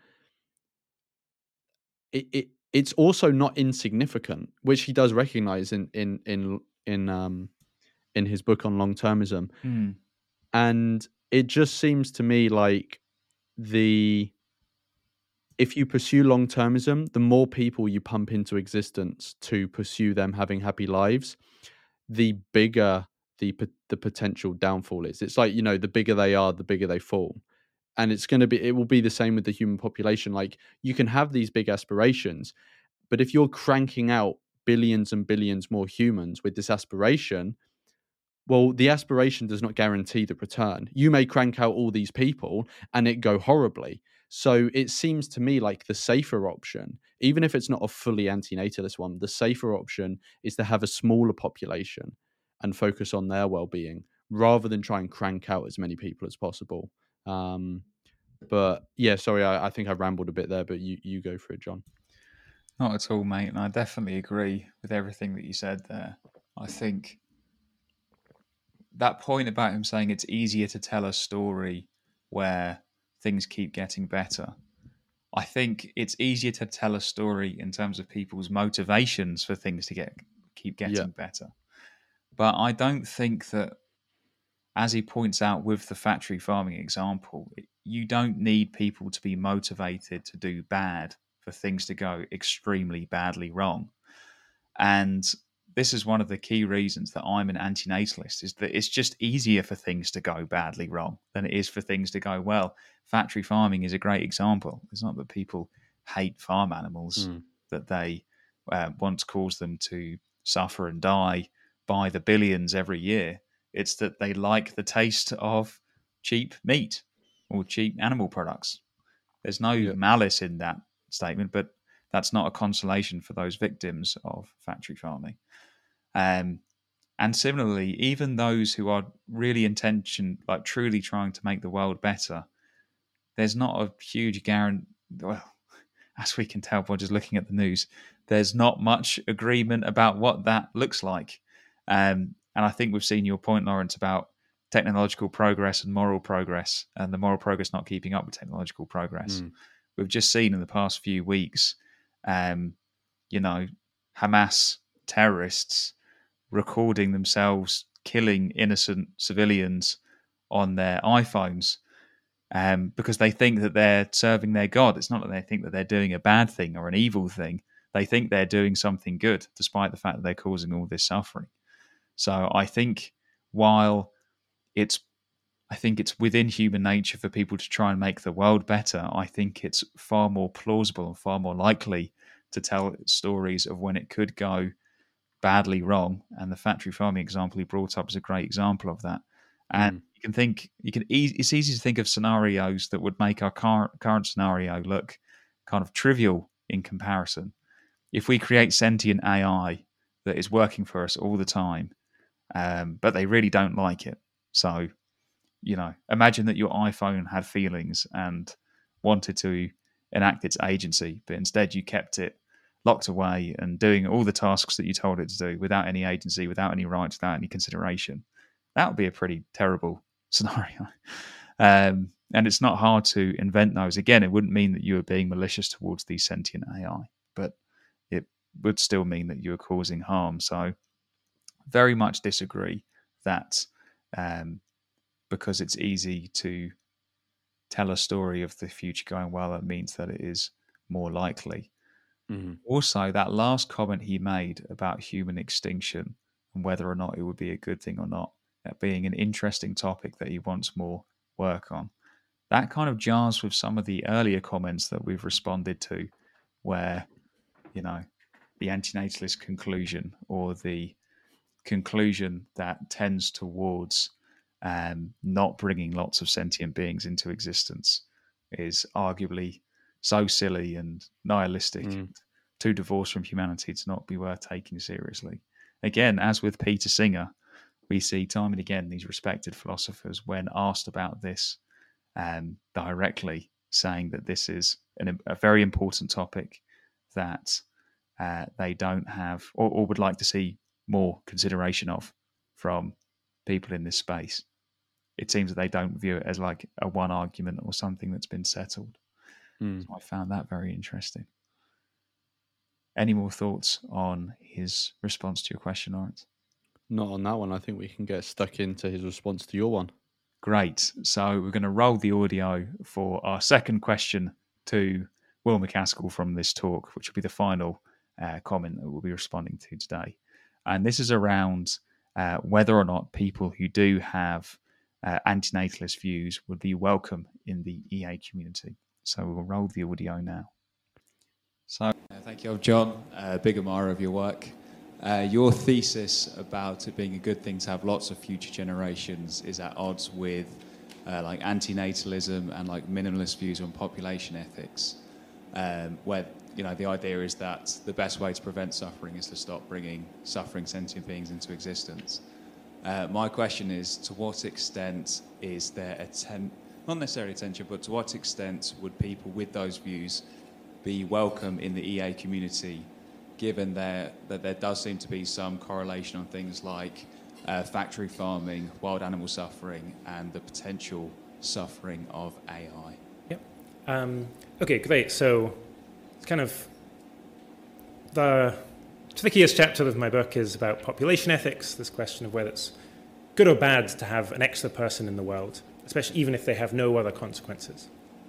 It, it it's also not insignificant, which he does recognize in in in in um in his book on long termism. Mm. And it just seems to me like the if you pursue long termism, the more people you pump into existence to pursue them having happy lives, the bigger the the potential downfall is. It's like, you know, the bigger they are, the bigger they fall. And it's going to be, it will be the same with the human population. Like, you can have these big aspirations, but if you're cranking out billions and billions more humans with this aspiration, well, the aspiration does not guarantee the return. You may crank out all these people and it go horribly. So it seems to me like the safer option, even if it's not a fully antinatalist one, the safer option is to have a smaller population and focus on their well-being rather than try and crank out as many people as possible. Um, but yeah, sorry, I, I think I rambled a bit there, but you, you go for it, John. Not at all, mate. And I definitely agree with everything that you said there. I think that point about him saying it's easier to tell a story where things keep getting better. I think it's easier to tell a story in terms of people's motivations for things to get keep getting Yeah. better. But I don't think that, as he points out with the factory farming example, you don't need people to be motivated to do bad for things to go extremely badly wrong. And this is one of the key reasons that I'm an antinatalist, is that it's just easier for things to go badly wrong than it is for things to go well. Factory farming is a great example. It's not that people hate farm animals, mm. that they uh, want to cause them to suffer and die by the billions every year. It's that they like the taste of cheap meat or cheap animal products. There's no yeah. malice in that statement, but that's not a consolation for those victims of factory farming. Um, and similarly, even those who are really intention, like truly trying to make the world better, there's not a huge guarantee. Well, as we can tell by just looking at the news, there's not much agreement about what that looks like. Um, and I think we've seen your point, Lawrence, about technological progress and moral progress, and the moral progress not keeping up with technological progress. Mm. We've just seen in the past few weeks, um, you know, Hamas terrorists recording themselves killing innocent civilians on their iPhones um, because they think that they're serving their God. It's not that they think that they're doing a bad thing or an evil thing. They think they're doing something good, despite the fact that they're causing all this suffering. So I think while it's I think it's within human nature for people to try and make the world better, I think it's far more plausible and far more likely to tell stories of when it could go badly wrong. And the factory farming example he brought up is a great example of that. And mm. you can think, you can. E- it's easy to think of scenarios that would make our car- current scenario look kind of trivial in comparison. If we create sentient A I that is working for us all the time, um, but they really don't like it. So, you know, imagine that your iPhone had feelings and wanted to enact its agency, but instead you kept it locked away and doing all the tasks that you told it to do without any agency, without any rights, without any consideration. That would be a pretty terrible scenario. Um, and it's not hard to invent those. Again, it wouldn't mean that you were being malicious towards the sentient A I, but it would still mean that you were causing harm. So very much disagree that um, because it's easy to tell a story of the future going well, it means that it is more likely. Mm. Also, that last comment he made about human extinction and whether or not it would be a good thing or not, that being an interesting topic that he wants more work on, that kind of jars with some of the earlier comments that we've responded to, where, you know, the antinatalist conclusion or the conclusion that tends towards um, not bringing lots of sentient beings into existence is arguably so silly and nihilistic, Mm. and too divorced from humanity to not be worth taking seriously. Again, as with Peter Singer, we see time and again these respected philosophers, when asked about this um, directly, saying that this is an, a very important topic that uh, they don't have or, or would like to see more consideration of from people in this space. It seems that they don't view it as like a one argument or something that's been settled. Mm. So I found that very interesting. Any more thoughts on his response to your question, Lawrence? Not on that one. I think we can get stuck into his response to your one. Great. So we're going to roll the audio for our second question to Will MacAskill from this talk, which will be the final uh, comment that we'll be responding to today. And this is around uh, whether or not people who do have uh, antinatalist views would be welcome in the E A community. So we'll roll the audio now. So, uh, thank you, John. Uh, big admirer of your work. Uh, your thesis about it being a good thing to have lots of future generations is at odds with uh, like antinatalism and like minimalist views on population ethics, um, where you know the idea is that the best way to prevent suffering is to stop bringing suffering sentient beings into existence. Uh, my question is, to what extent is there atten- not necessarily attention, but to what extent would people with those views be welcome in the E A community, given there, that there does seem to be some correlation on things like uh, factory farming, wild animal suffering, and the potential suffering of A I? Yep. Um, okay, great. So it's kind of the trickiest chapter of my book is about population ethics, this question of whether it's good or bad to have an extra person in the world, especially even if they have no other consequences.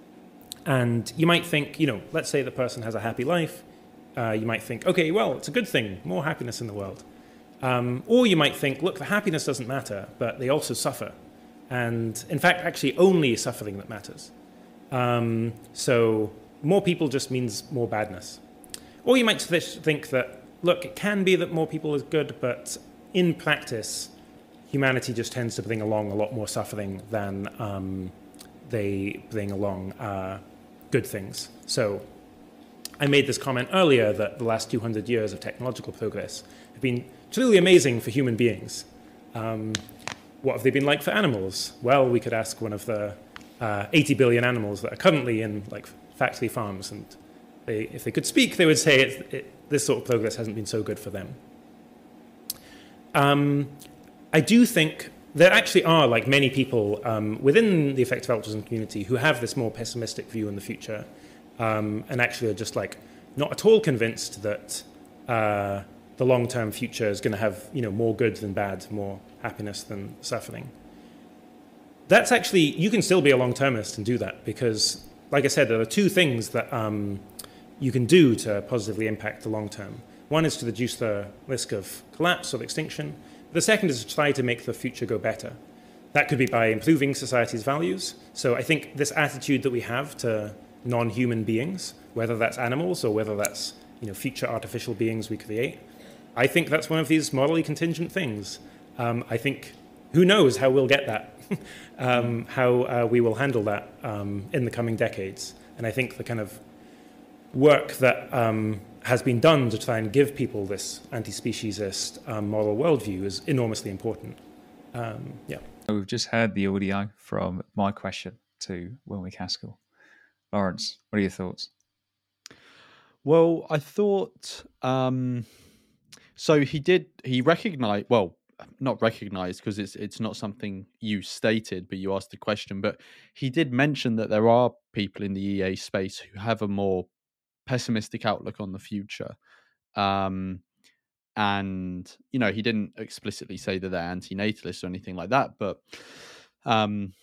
And you might think, you know, let's say the person has a happy life. Uh, you might think, okay, well, it's a good thing, more happiness in the world. Um, or you might think, look, the happiness doesn't matter, but they also suffer. And in fact, actually only suffering that matters. Um, so more people just means more badness. Or you might think that, look, it can be that more people is good, but in practice, humanity just tends to bring along a lot more suffering than um, they bring along uh, good things. So I made this comment earlier that the last two hundred years of technological progress have been truly amazing for human beings. Um, what have they been like for animals? Well, we could ask one of the uh, eighty billion animals that are currently in like factory farms, and they, if they could speak, they would say it, it, this sort of progress hasn't been so good for them. Um, I do think there actually are, like many people um, within the effective altruism community, who have this more pessimistic view in the future, um, and actually are just like not at all convinced that uh, the long-term future is going to have, you know, more good than bad, more happiness than suffering. That's actually, you can still be a long-termist and do that, because, like I said, there are two things that um, you can do to positively impact the long term. One is to reduce the risk of collapse or extinction. The second is to try to make the future go better. That could be by improving society's values. So I think this attitude that we have to non-human beings, whether that's animals or whether that's, you know, future artificial beings we create, I think that's one of these morally contingent things. Um, I think, who knows how we'll get that, um, how uh, we will handle that um, in the coming decades. And I think the kind of work that um, has been done to try and give people this anti-speciesist um, moral worldview is enormously important. Um, yeah. we've just heard the audio from my question to Will MacAskill. Lawrence, what are your thoughts? Well, I thought um, so. He did. He recognized. Well, not recognized because it's it's not something you stated, but you asked the question. But he did mention that there are people in the E A space who have a more pessimistic outlook on the future. Um, and you know, he didn't explicitly say that they're anti-natalists or anything like that, but um,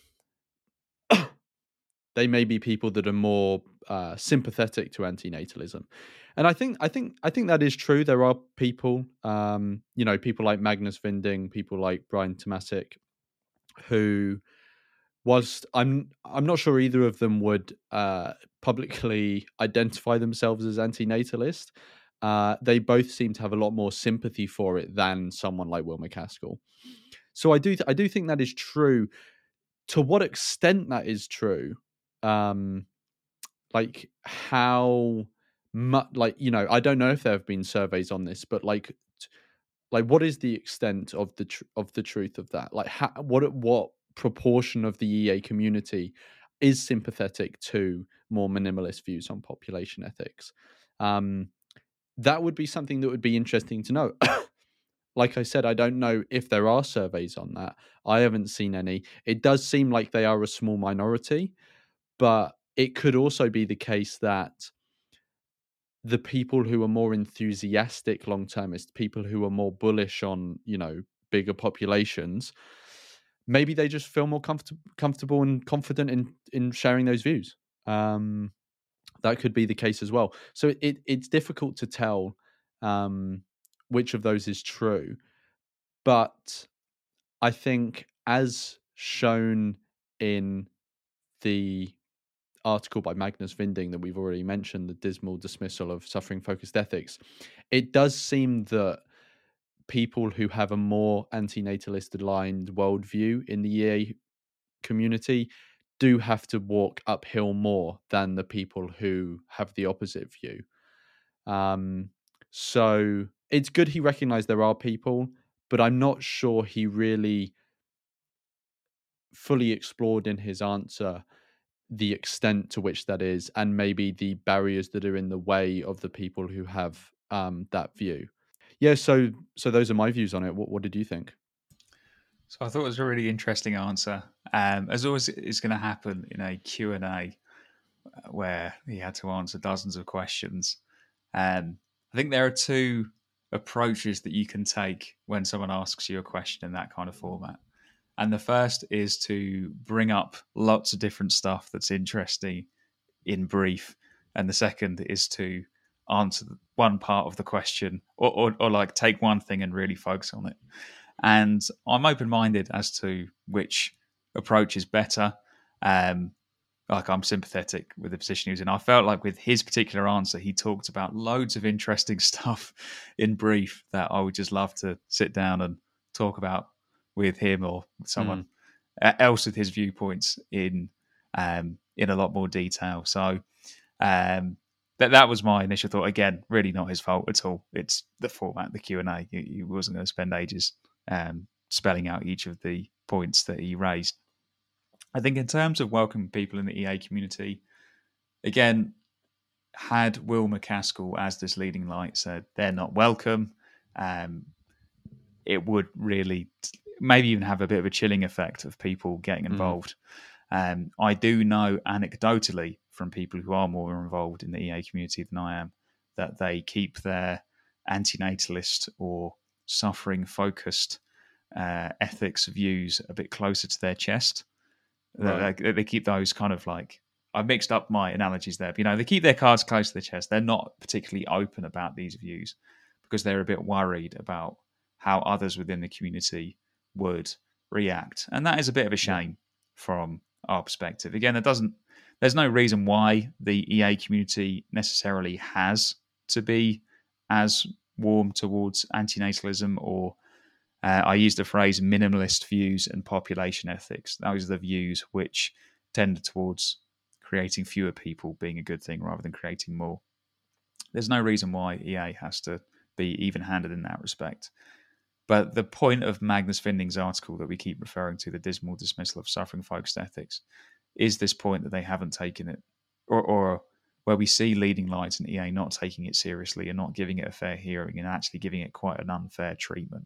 they may be people that are more uh, sympathetic to antinatalism, and I think I think I think that is true. There are people, um, you know, people like Magnus Vinding, people like Brian Tomasik, who, whilst I'm I'm not sure either of them would uh, publicly identify themselves as antinatalist, uh, they both seem to have a lot more sympathy for it than someone like Will MacAskill. So I do th- I do think that is true. To what extent that is true, um, like how much, like, you know, I don't know if there have been surveys on this, but like, t- like what is the extent of the tr- of the truth of that? Like, how, what what proportion of the E A community is sympathetic to more minimalist views on population ethics? Um, that would be something that would be interesting to know. Like I said, I don't know if there are surveys on that. I haven't seen any. It does seem like they are a small minority, but it could also be the case that the people who are more enthusiastic long-termist, people who are more bullish on, you know, bigger populations, maybe they just feel more comfort- comfortable and confident in in sharing those views. Um, that could be the case as well. So it it's difficult to tell um, which of those is true. But I think, as shown in the article by Magnus Vinding that we've already mentioned, The Dismal Dismissal of Suffering-Focused Ethics, it does seem that people who have a more antinatalist aligned worldview in the E A community do have to walk uphill more than the people who have the opposite view. Um, so it's good he recognized there are people, but I'm not sure he really fully explored in his answer the extent to which that is, and maybe the barriers that are in the way of the people who have um, that view. Yeah, so so those are my views on it. What what did you think? So I thought it was a really interesting answer. Um, as always is going to happen in a Q and A where he had to answer dozens of questions. Um, I think there are two approaches that you can take when someone asks you a question in that kind of format. And the first is to bring up lots of different stuff that's interesting in brief. And the second is to answer one part of the question, or, or, or like take one thing and really focus on it. And I'm open-minded as to which approach is better. Um, like I'm sympathetic with the position he was in. I felt like with his particular answer, he talked about loads of interesting stuff in brief that I would just love to sit down and talk about with him or with someone mm. else with his viewpoints in um, in a lot more detail. So um, that that was my initial thought. Again, really not his fault at all. It's the format, the Q and A. He, he wasn't going to spend ages um, spelling out each of the points that he raised. I think in terms of welcoming people in the E A community, again, had Will MacAskill as this leading light said they're not welcome, um, it would really maybe even have a bit of a chilling effect of people getting involved. Mm. Um, I do know anecdotally from people who are more involved in the E A community than I am that they keep their antinatalist or suffering-focused uh, ethics views a bit closer to their chest. Right. They, they keep those kind of like, I've mixed up my analogies there, but, you know, they keep their cards close to their chest. They're not particularly open about these views because they're a bit worried about how others within the community would react. And that is a bit of a shame yeah. from our perspective. Again, it doesn't, there's no reason why the E A community necessarily has to be as warm towards antinatalism or Uh, I used the phrase minimalist views and population ethics. Those are the views which tend towards creating fewer people being a good thing rather than creating more. There's no reason why E A has to be even-handed in that respect. But the point of Magnus Vinding's article that we keep referring to, the dismal dismissal of suffering-focused ethics, is this point that they haven't taken it, or, or where we see leading lights in E A not taking it seriously and not giving it a fair hearing and actually giving it quite an unfair treatment.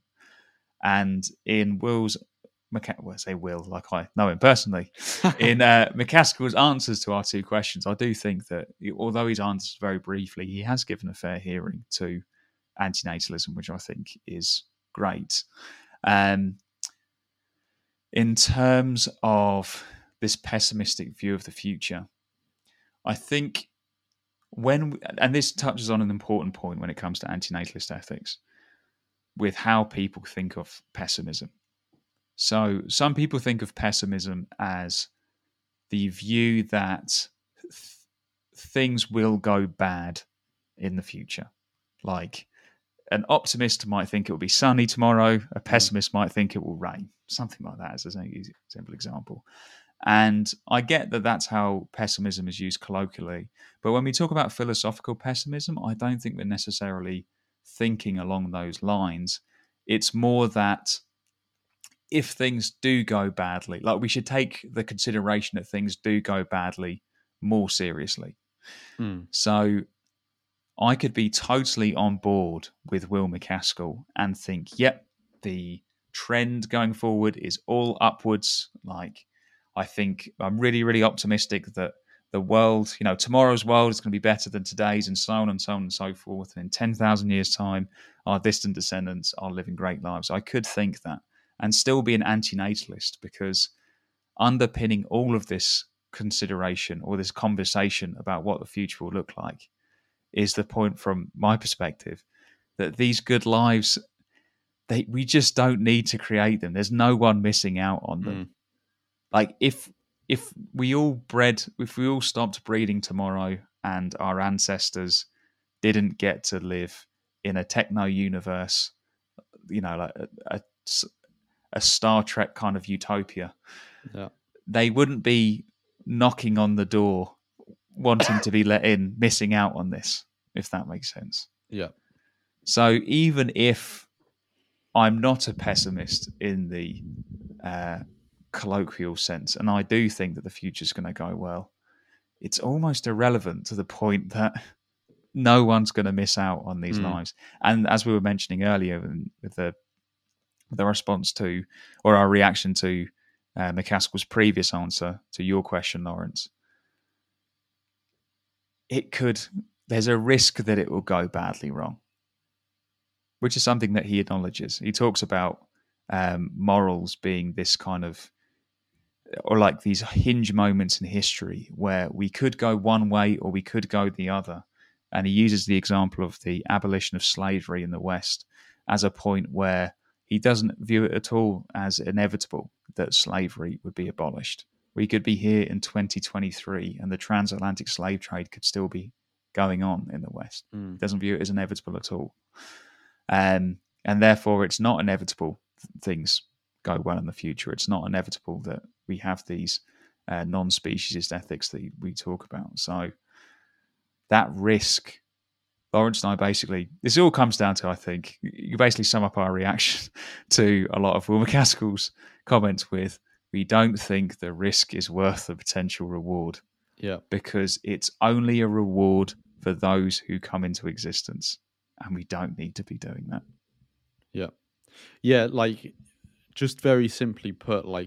And in Will's, well, I say Will, like I know him personally, in uh, MacAskill's answers to our two questions, I do think that although he's answered very briefly, he has given a fair hearing to antinatalism, which I think is great. Um, in terms of this pessimistic view of the future, I think when, and this touches on an important point when it comes to antinatalist ethics, with how people think of pessimism. So some people think of pessimism as the view that th- things will go bad in the future. Like an optimist might think it will be sunny tomorrow, a pessimist mm. might think it will rain, something like that, as a simple example. And I get that that's how pessimism is used colloquially. But when we talk about philosophical pessimism, I don't think we're necessarily thinking along those lines. It's more that if things do go badly, like we should take the consideration that things do go badly more seriously. Mm. So I could be totally on board with Will MacAskill and think, yep, the trend going forward is all upwards. Like, I think I'm really, really optimistic that the world, you know, tomorrow's world is going to be better than today's, and so on and so on and so forth. And in ten thousand years' time, our distant descendants are living great lives. I could think that and still be an antinatalist, because underpinning all of this consideration or this conversation about what the future will look like is the point from my perspective that these good lives, they we just don't need to create them. There's no one missing out on them. Mm. Like if if we all bred, if we all stopped breeding tomorrow and our ancestors didn't get to live in a techno universe, you know, like a, a, a Star Trek kind of utopia, yeah. they wouldn't be knocking on the door wanting to be let in, missing out on this, if that makes sense. Yeah. So even if I'm not a pessimist in the uh, colloquial sense, and I do think that the future's going to go well, it's almost irrelevant to the point that no one's going to miss out on these mm. lives. And as we were mentioning earlier with the the response to, or our reaction to uh, MacAskill's previous answer to your question, Lawrence, it could, there's a risk that it will go badly wrong, which is something that he acknowledges. He talks about um, morals being this kind of, or like these hinge moments in history where we could go one way or we could go the other. And he uses the example of the abolition of slavery in the West as a point where he doesn't view it at all as inevitable that slavery would be abolished. We could be here in twenty twenty-three and the transatlantic slave trade could still be going on in the West. Mm. He doesn't view it as inevitable at all. Um, and therefore, it's not inevitable things go well in the future. It's not inevitable that we have these uh, non-speciesist ethics that we talk about. So that risk, Lawrence and I basically, this all comes down to, I think, you basically sum up our reaction to a lot of Will MacAskill's comments with, we don't think the risk is worth the potential reward. Yeah. Because it's only a reward for those who come into existence. And we don't need to be doing that. Yeah. Yeah, like, just very simply put, like,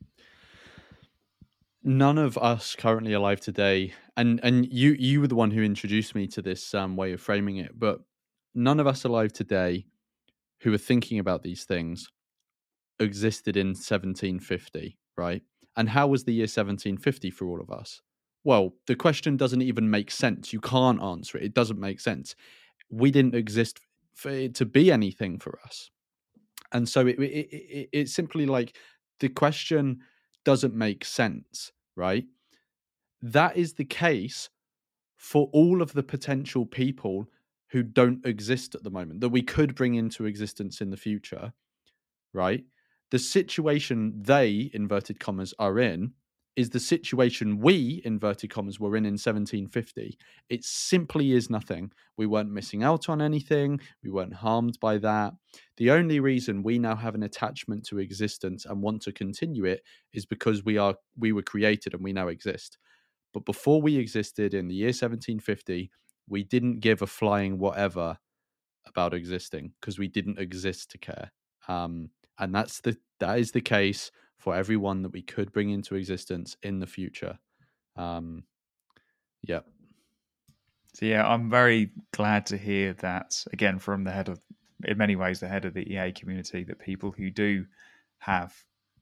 none of us currently alive today, and and you you were the one who introduced me to this um, way of framing it, but none of us alive today who are thinking about these things existed in seventeen fifty, right? And how was the year seventeen fifty for all of us? Well, the question doesn't even make sense. You can't answer it. It doesn't make sense. We didn't exist for it to be anything for us. And so it, it, it, it's simply like the question doesn't make sense, right? That is the case for all of the potential people who don't exist at the moment, that we could bring into existence in the future, right? The situation they, inverted commas, are in is the situation we, inverted commas, were in in seventeen fifty. It simply is nothing. We weren't missing out on anything. We weren't harmed by that. The only reason we now have an attachment to existence and want to continue it is because we are we were created and we now exist. But before we existed in the year seventeen fifty, we didn't give a flying whatever about existing because we didn't exist to care. Um, and that's the that is the case for everyone that we could bring into existence in the future. Um, yeah. So yeah, I'm very glad to hear that, again, from the head of, in many ways, the head of the E A community, that people who do have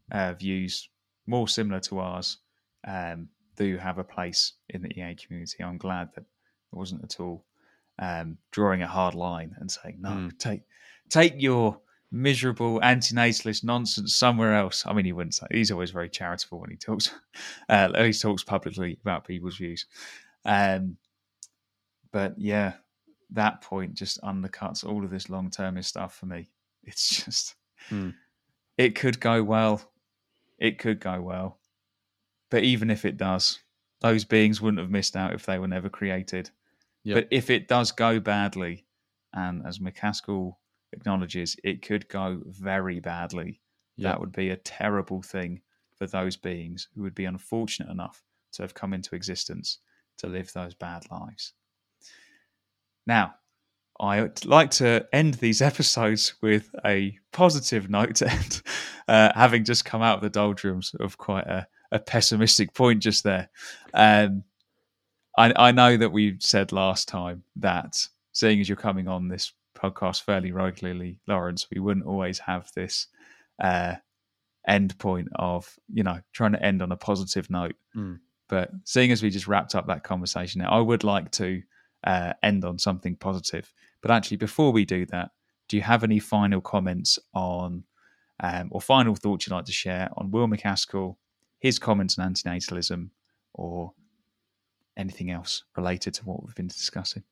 uh, views more similar to ours um, do have a place in the E A community. I'm glad that it wasn't at all um, drawing a hard line and saying, no, Mm. take take your miserable antinatalist nonsense somewhere else. I mean, he wouldn't say. He's always very charitable when he talks. Uh, at least talks publicly about people's views. Um, but yeah, that point just undercuts all of this long-termist stuff for me. It's just, Mm. it could go well. It could go well. But even if it does, those beings wouldn't have missed out if they were never created. Yep. But if it does go badly, and as McCaskill acknowledges, it could go very badly, Yep. that would be a terrible thing for those beings who would be unfortunate enough to have come into existence to live those bad lives. Now, I like to end these episodes with a positive note, and uh, having just come out of the doldrums of quite a, a pessimistic point just there. Um, I, I know that we said last time that, seeing as you're coming on this podcast fairly regularly, Lawrence, we wouldn't always have this uh, end point of, you know, trying to end on a positive note. Mm. But seeing as we just wrapped up that conversation now, I would like to uh, end on something positive. But actually, before we do that, do you have any final comments on, um, or final thoughts you'd like to share on Will McCaskill, his comments on antinatalism, or anything else related to what we've been discussing?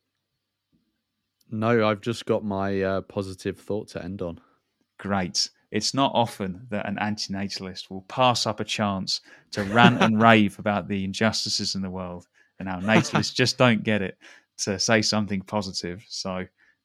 No, I've just got my uh, positive thought to end on. Great. It's not often that an antinatalist will pass up a chance to rant and rave about the injustices in the world, and our natalists just don't get it to say something positive. So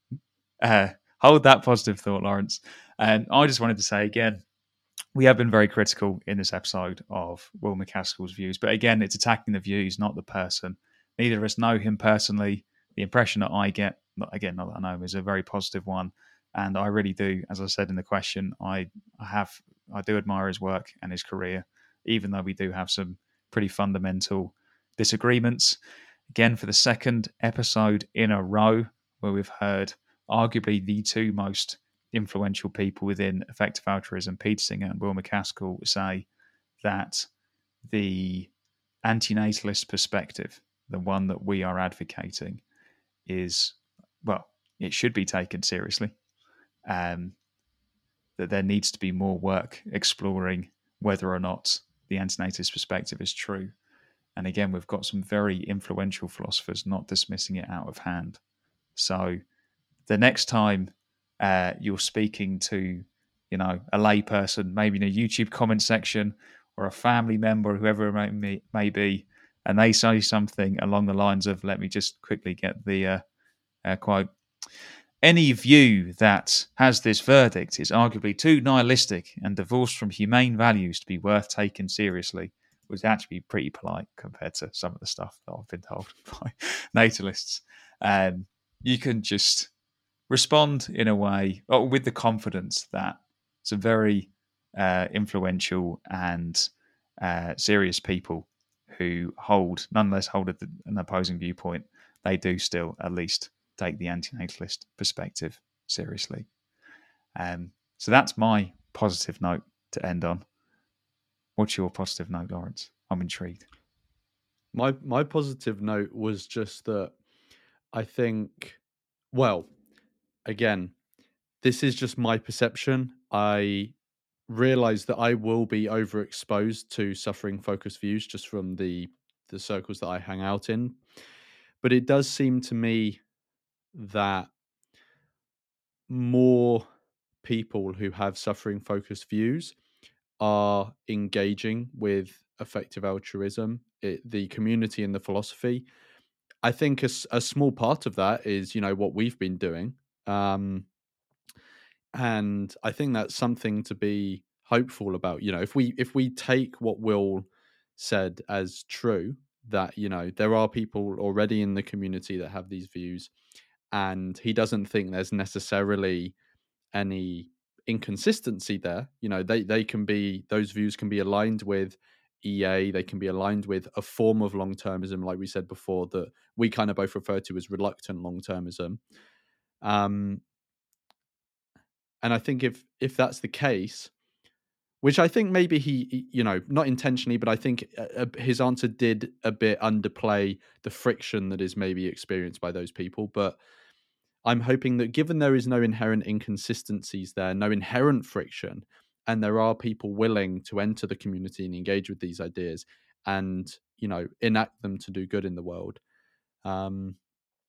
uh, hold that positive thought, Lawrence. And I just wanted to say again, we have been very critical in this episode of Will McCaskill's views, but again, it's attacking the views, not the person. Neither of us know him personally. The impression that I get, not, again, not that I know him, is a very positive one. And I really do, as I said in the question, I, I have, I do admire his work and his career, even though we do have some pretty fundamental disagreements. Again, for the second episode in a row, where we've heard arguably the two most influential people within effective altruism, Peter Singer and Will McCaskill, say that the antinatalist perspective, the one that we are advocating, is, well, it should be taken seriously. Um, that there needs to be more work exploring whether or not the antinatalist perspective is true. And again, we've got some very influential philosophers not dismissing it out of hand. So the next time uh, you're speaking to, you know, a lay person, maybe in a YouTube comment section, or a family member, or whoever it may, may be, and they say something along the lines of, let me just quickly get the uh, uh, quote, any view that has this verdict is arguably too nihilistic and divorced from humane values to be worth taken seriously, was actually pretty polite compared to some of the stuff that I've been told by natalists. Um, you can just respond in a way, or with the confidence that some very uh, influential and uh, serious people who hold, nonetheless hold an opposing viewpoint, they do still at least take the antinatalist perspective seriously. Um, so that's my positive note to end on. What's your positive note, Lawrence? I'm intrigued. My my positive note was just that I think, well, again, this is just my perception. I realize that I will be overexposed to suffering focused views just from the the circles that I hang out in. But it does seem to me that more people who have suffering focused views are engaging with effective altruism, it, the community and the philosophy. I think a, a small part of that is, you know, what we've been doing. Um, and I think that's something to be hopeful about. You know, if we if we take what Will said as true, that, you know, there are people already in the community that have these views, and he doesn't think there's necessarily any inconsistency there. You know, they they can be, those views can be aligned with E A, they can be aligned with a form of long-termism, like we said before, that we kind of both refer to as reluctant long-termism. Um, and I think if if that's the case, which I think maybe he, you know, not intentionally, but I think uh, his answer did a bit underplay the friction that is maybe experienced by those people. But I'm hoping that given there is no inherent inconsistencies there, no inherent friction, and there are people willing to enter the community and engage with these ideas and, you know, enact them to do good in the world, um,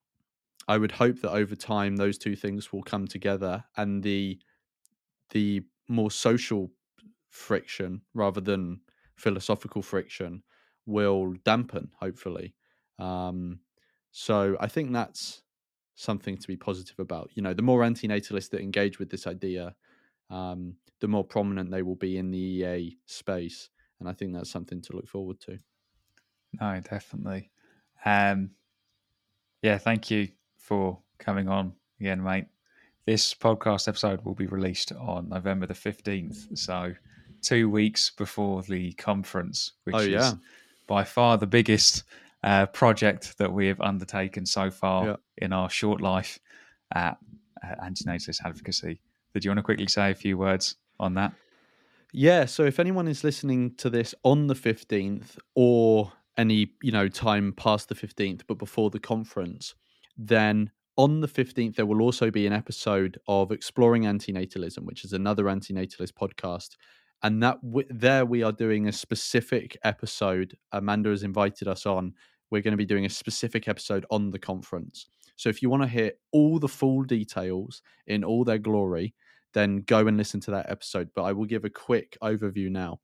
I would hope that over time those two things will come together, and the the more social friction rather than philosophical friction will dampen, hopefully. Um, so I think that's something to be positive about. You know, the more antinatalists that engage with this idea, um, the more prominent they will be in the E A space. And I think that's something to look forward to. No, definitely. Um, yeah, thank you for coming on again, mate. This podcast episode will be released on November the fifteenth, so two weeks before the conference, which oh, yeah. is by far the biggest uh, project that we have undertaken so far yeah. in our short life at uh, Antinatalist Advocacy. Did you want to quickly say a few words on that? Yeah, so if anyone is listening to this on the fifteenth or any, you know, time past the fifteenth, but before the conference, then on the fifteenth, there will also be an episode of Exploring Antinatalism, which is another antinatalist podcast. And that w- there we are doing a specific episode. Amanda has invited us on. We're going to be doing a specific episode on the conference. So if you want to hear all the full details in all their glory, then go and listen to that episode. But I will give a quick overview now.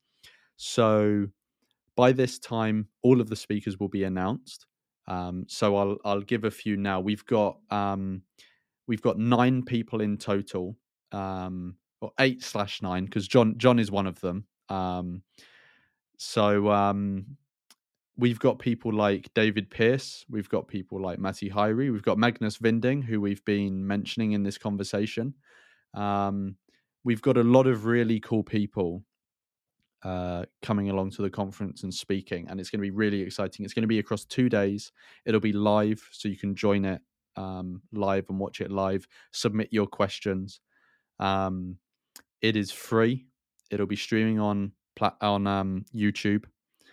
So by this time, all of the speakers will be announced. Um, so I'll I'll give a few now. We've got um, we've got nine people in total, um, or eight slash nine, because John John is one of them. Um, so um, we've got people like David Pearce, we've got people like Matti Häyry, we've got Magnus Vinding, who we've been mentioning in this conversation. Um, we've got a lot of really cool people uh, coming along to the conference and speaking, and it's going to be really exciting. It's going to be across two days. It'll be live, so you can join it um, live and watch it live. Submit your questions. Um, it is free. It'll be streaming on pla- on um, YouTube.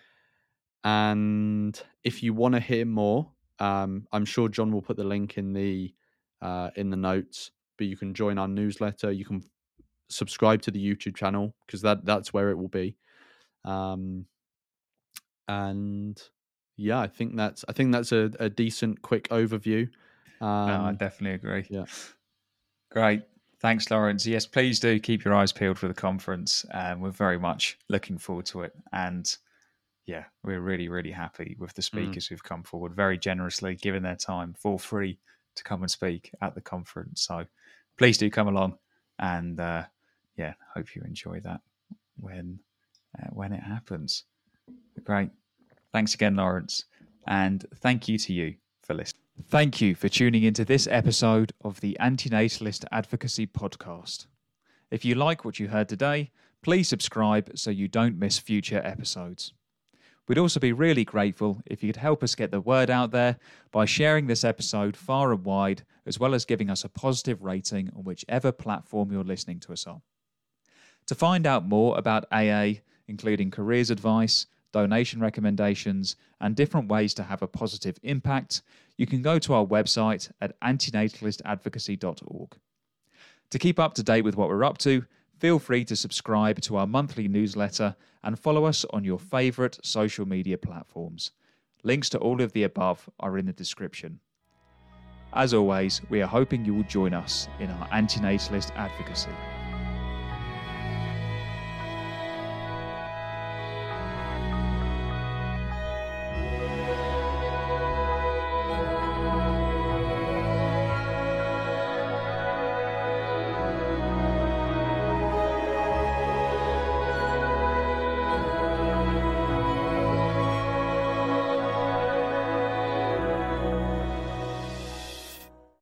And if you want to hear more, um, I'm sure John will put the link in the uh, in the notes. But you can join our newsletter. You can subscribe to the YouTube channel, because that that's where it will be. Um, and yeah, I think that's I think that's a, a decent quick overview. Um, no, I definitely agree. Yeah. Great. Thanks, Lawrence. Yes, please do keep your eyes peeled for the conference. Um, we're very much looking forward to it. And yeah, we're really, really happy with the speakers mm. who've come forward very generously, given their time for free to come and speak at the conference. So please do come along, and uh, yeah, hope you enjoy that when uh, when it happens. Great. Thanks again, Lawrence. And thank you to you for listening. Thank you for tuning into this episode of the Antinatalist Advocacy Podcast. If you like what you heard today, please subscribe so you don't miss future episodes. We'd also be really grateful if you could help us get the word out there by sharing this episode far and wide, as well as giving us a positive rating on whichever platform you're listening to us on. To find out more about A A, including careers advice, donation recommendations, and different ways to have a positive impact, you can go to our website at antinatalist advocacy dot org. To keep up to date with what we're up to, feel free to subscribe to our monthly newsletter and follow us on your favourite social media platforms. Links to all of the above are in the description. As always, we are hoping you will join us in our antinatalist advocacy.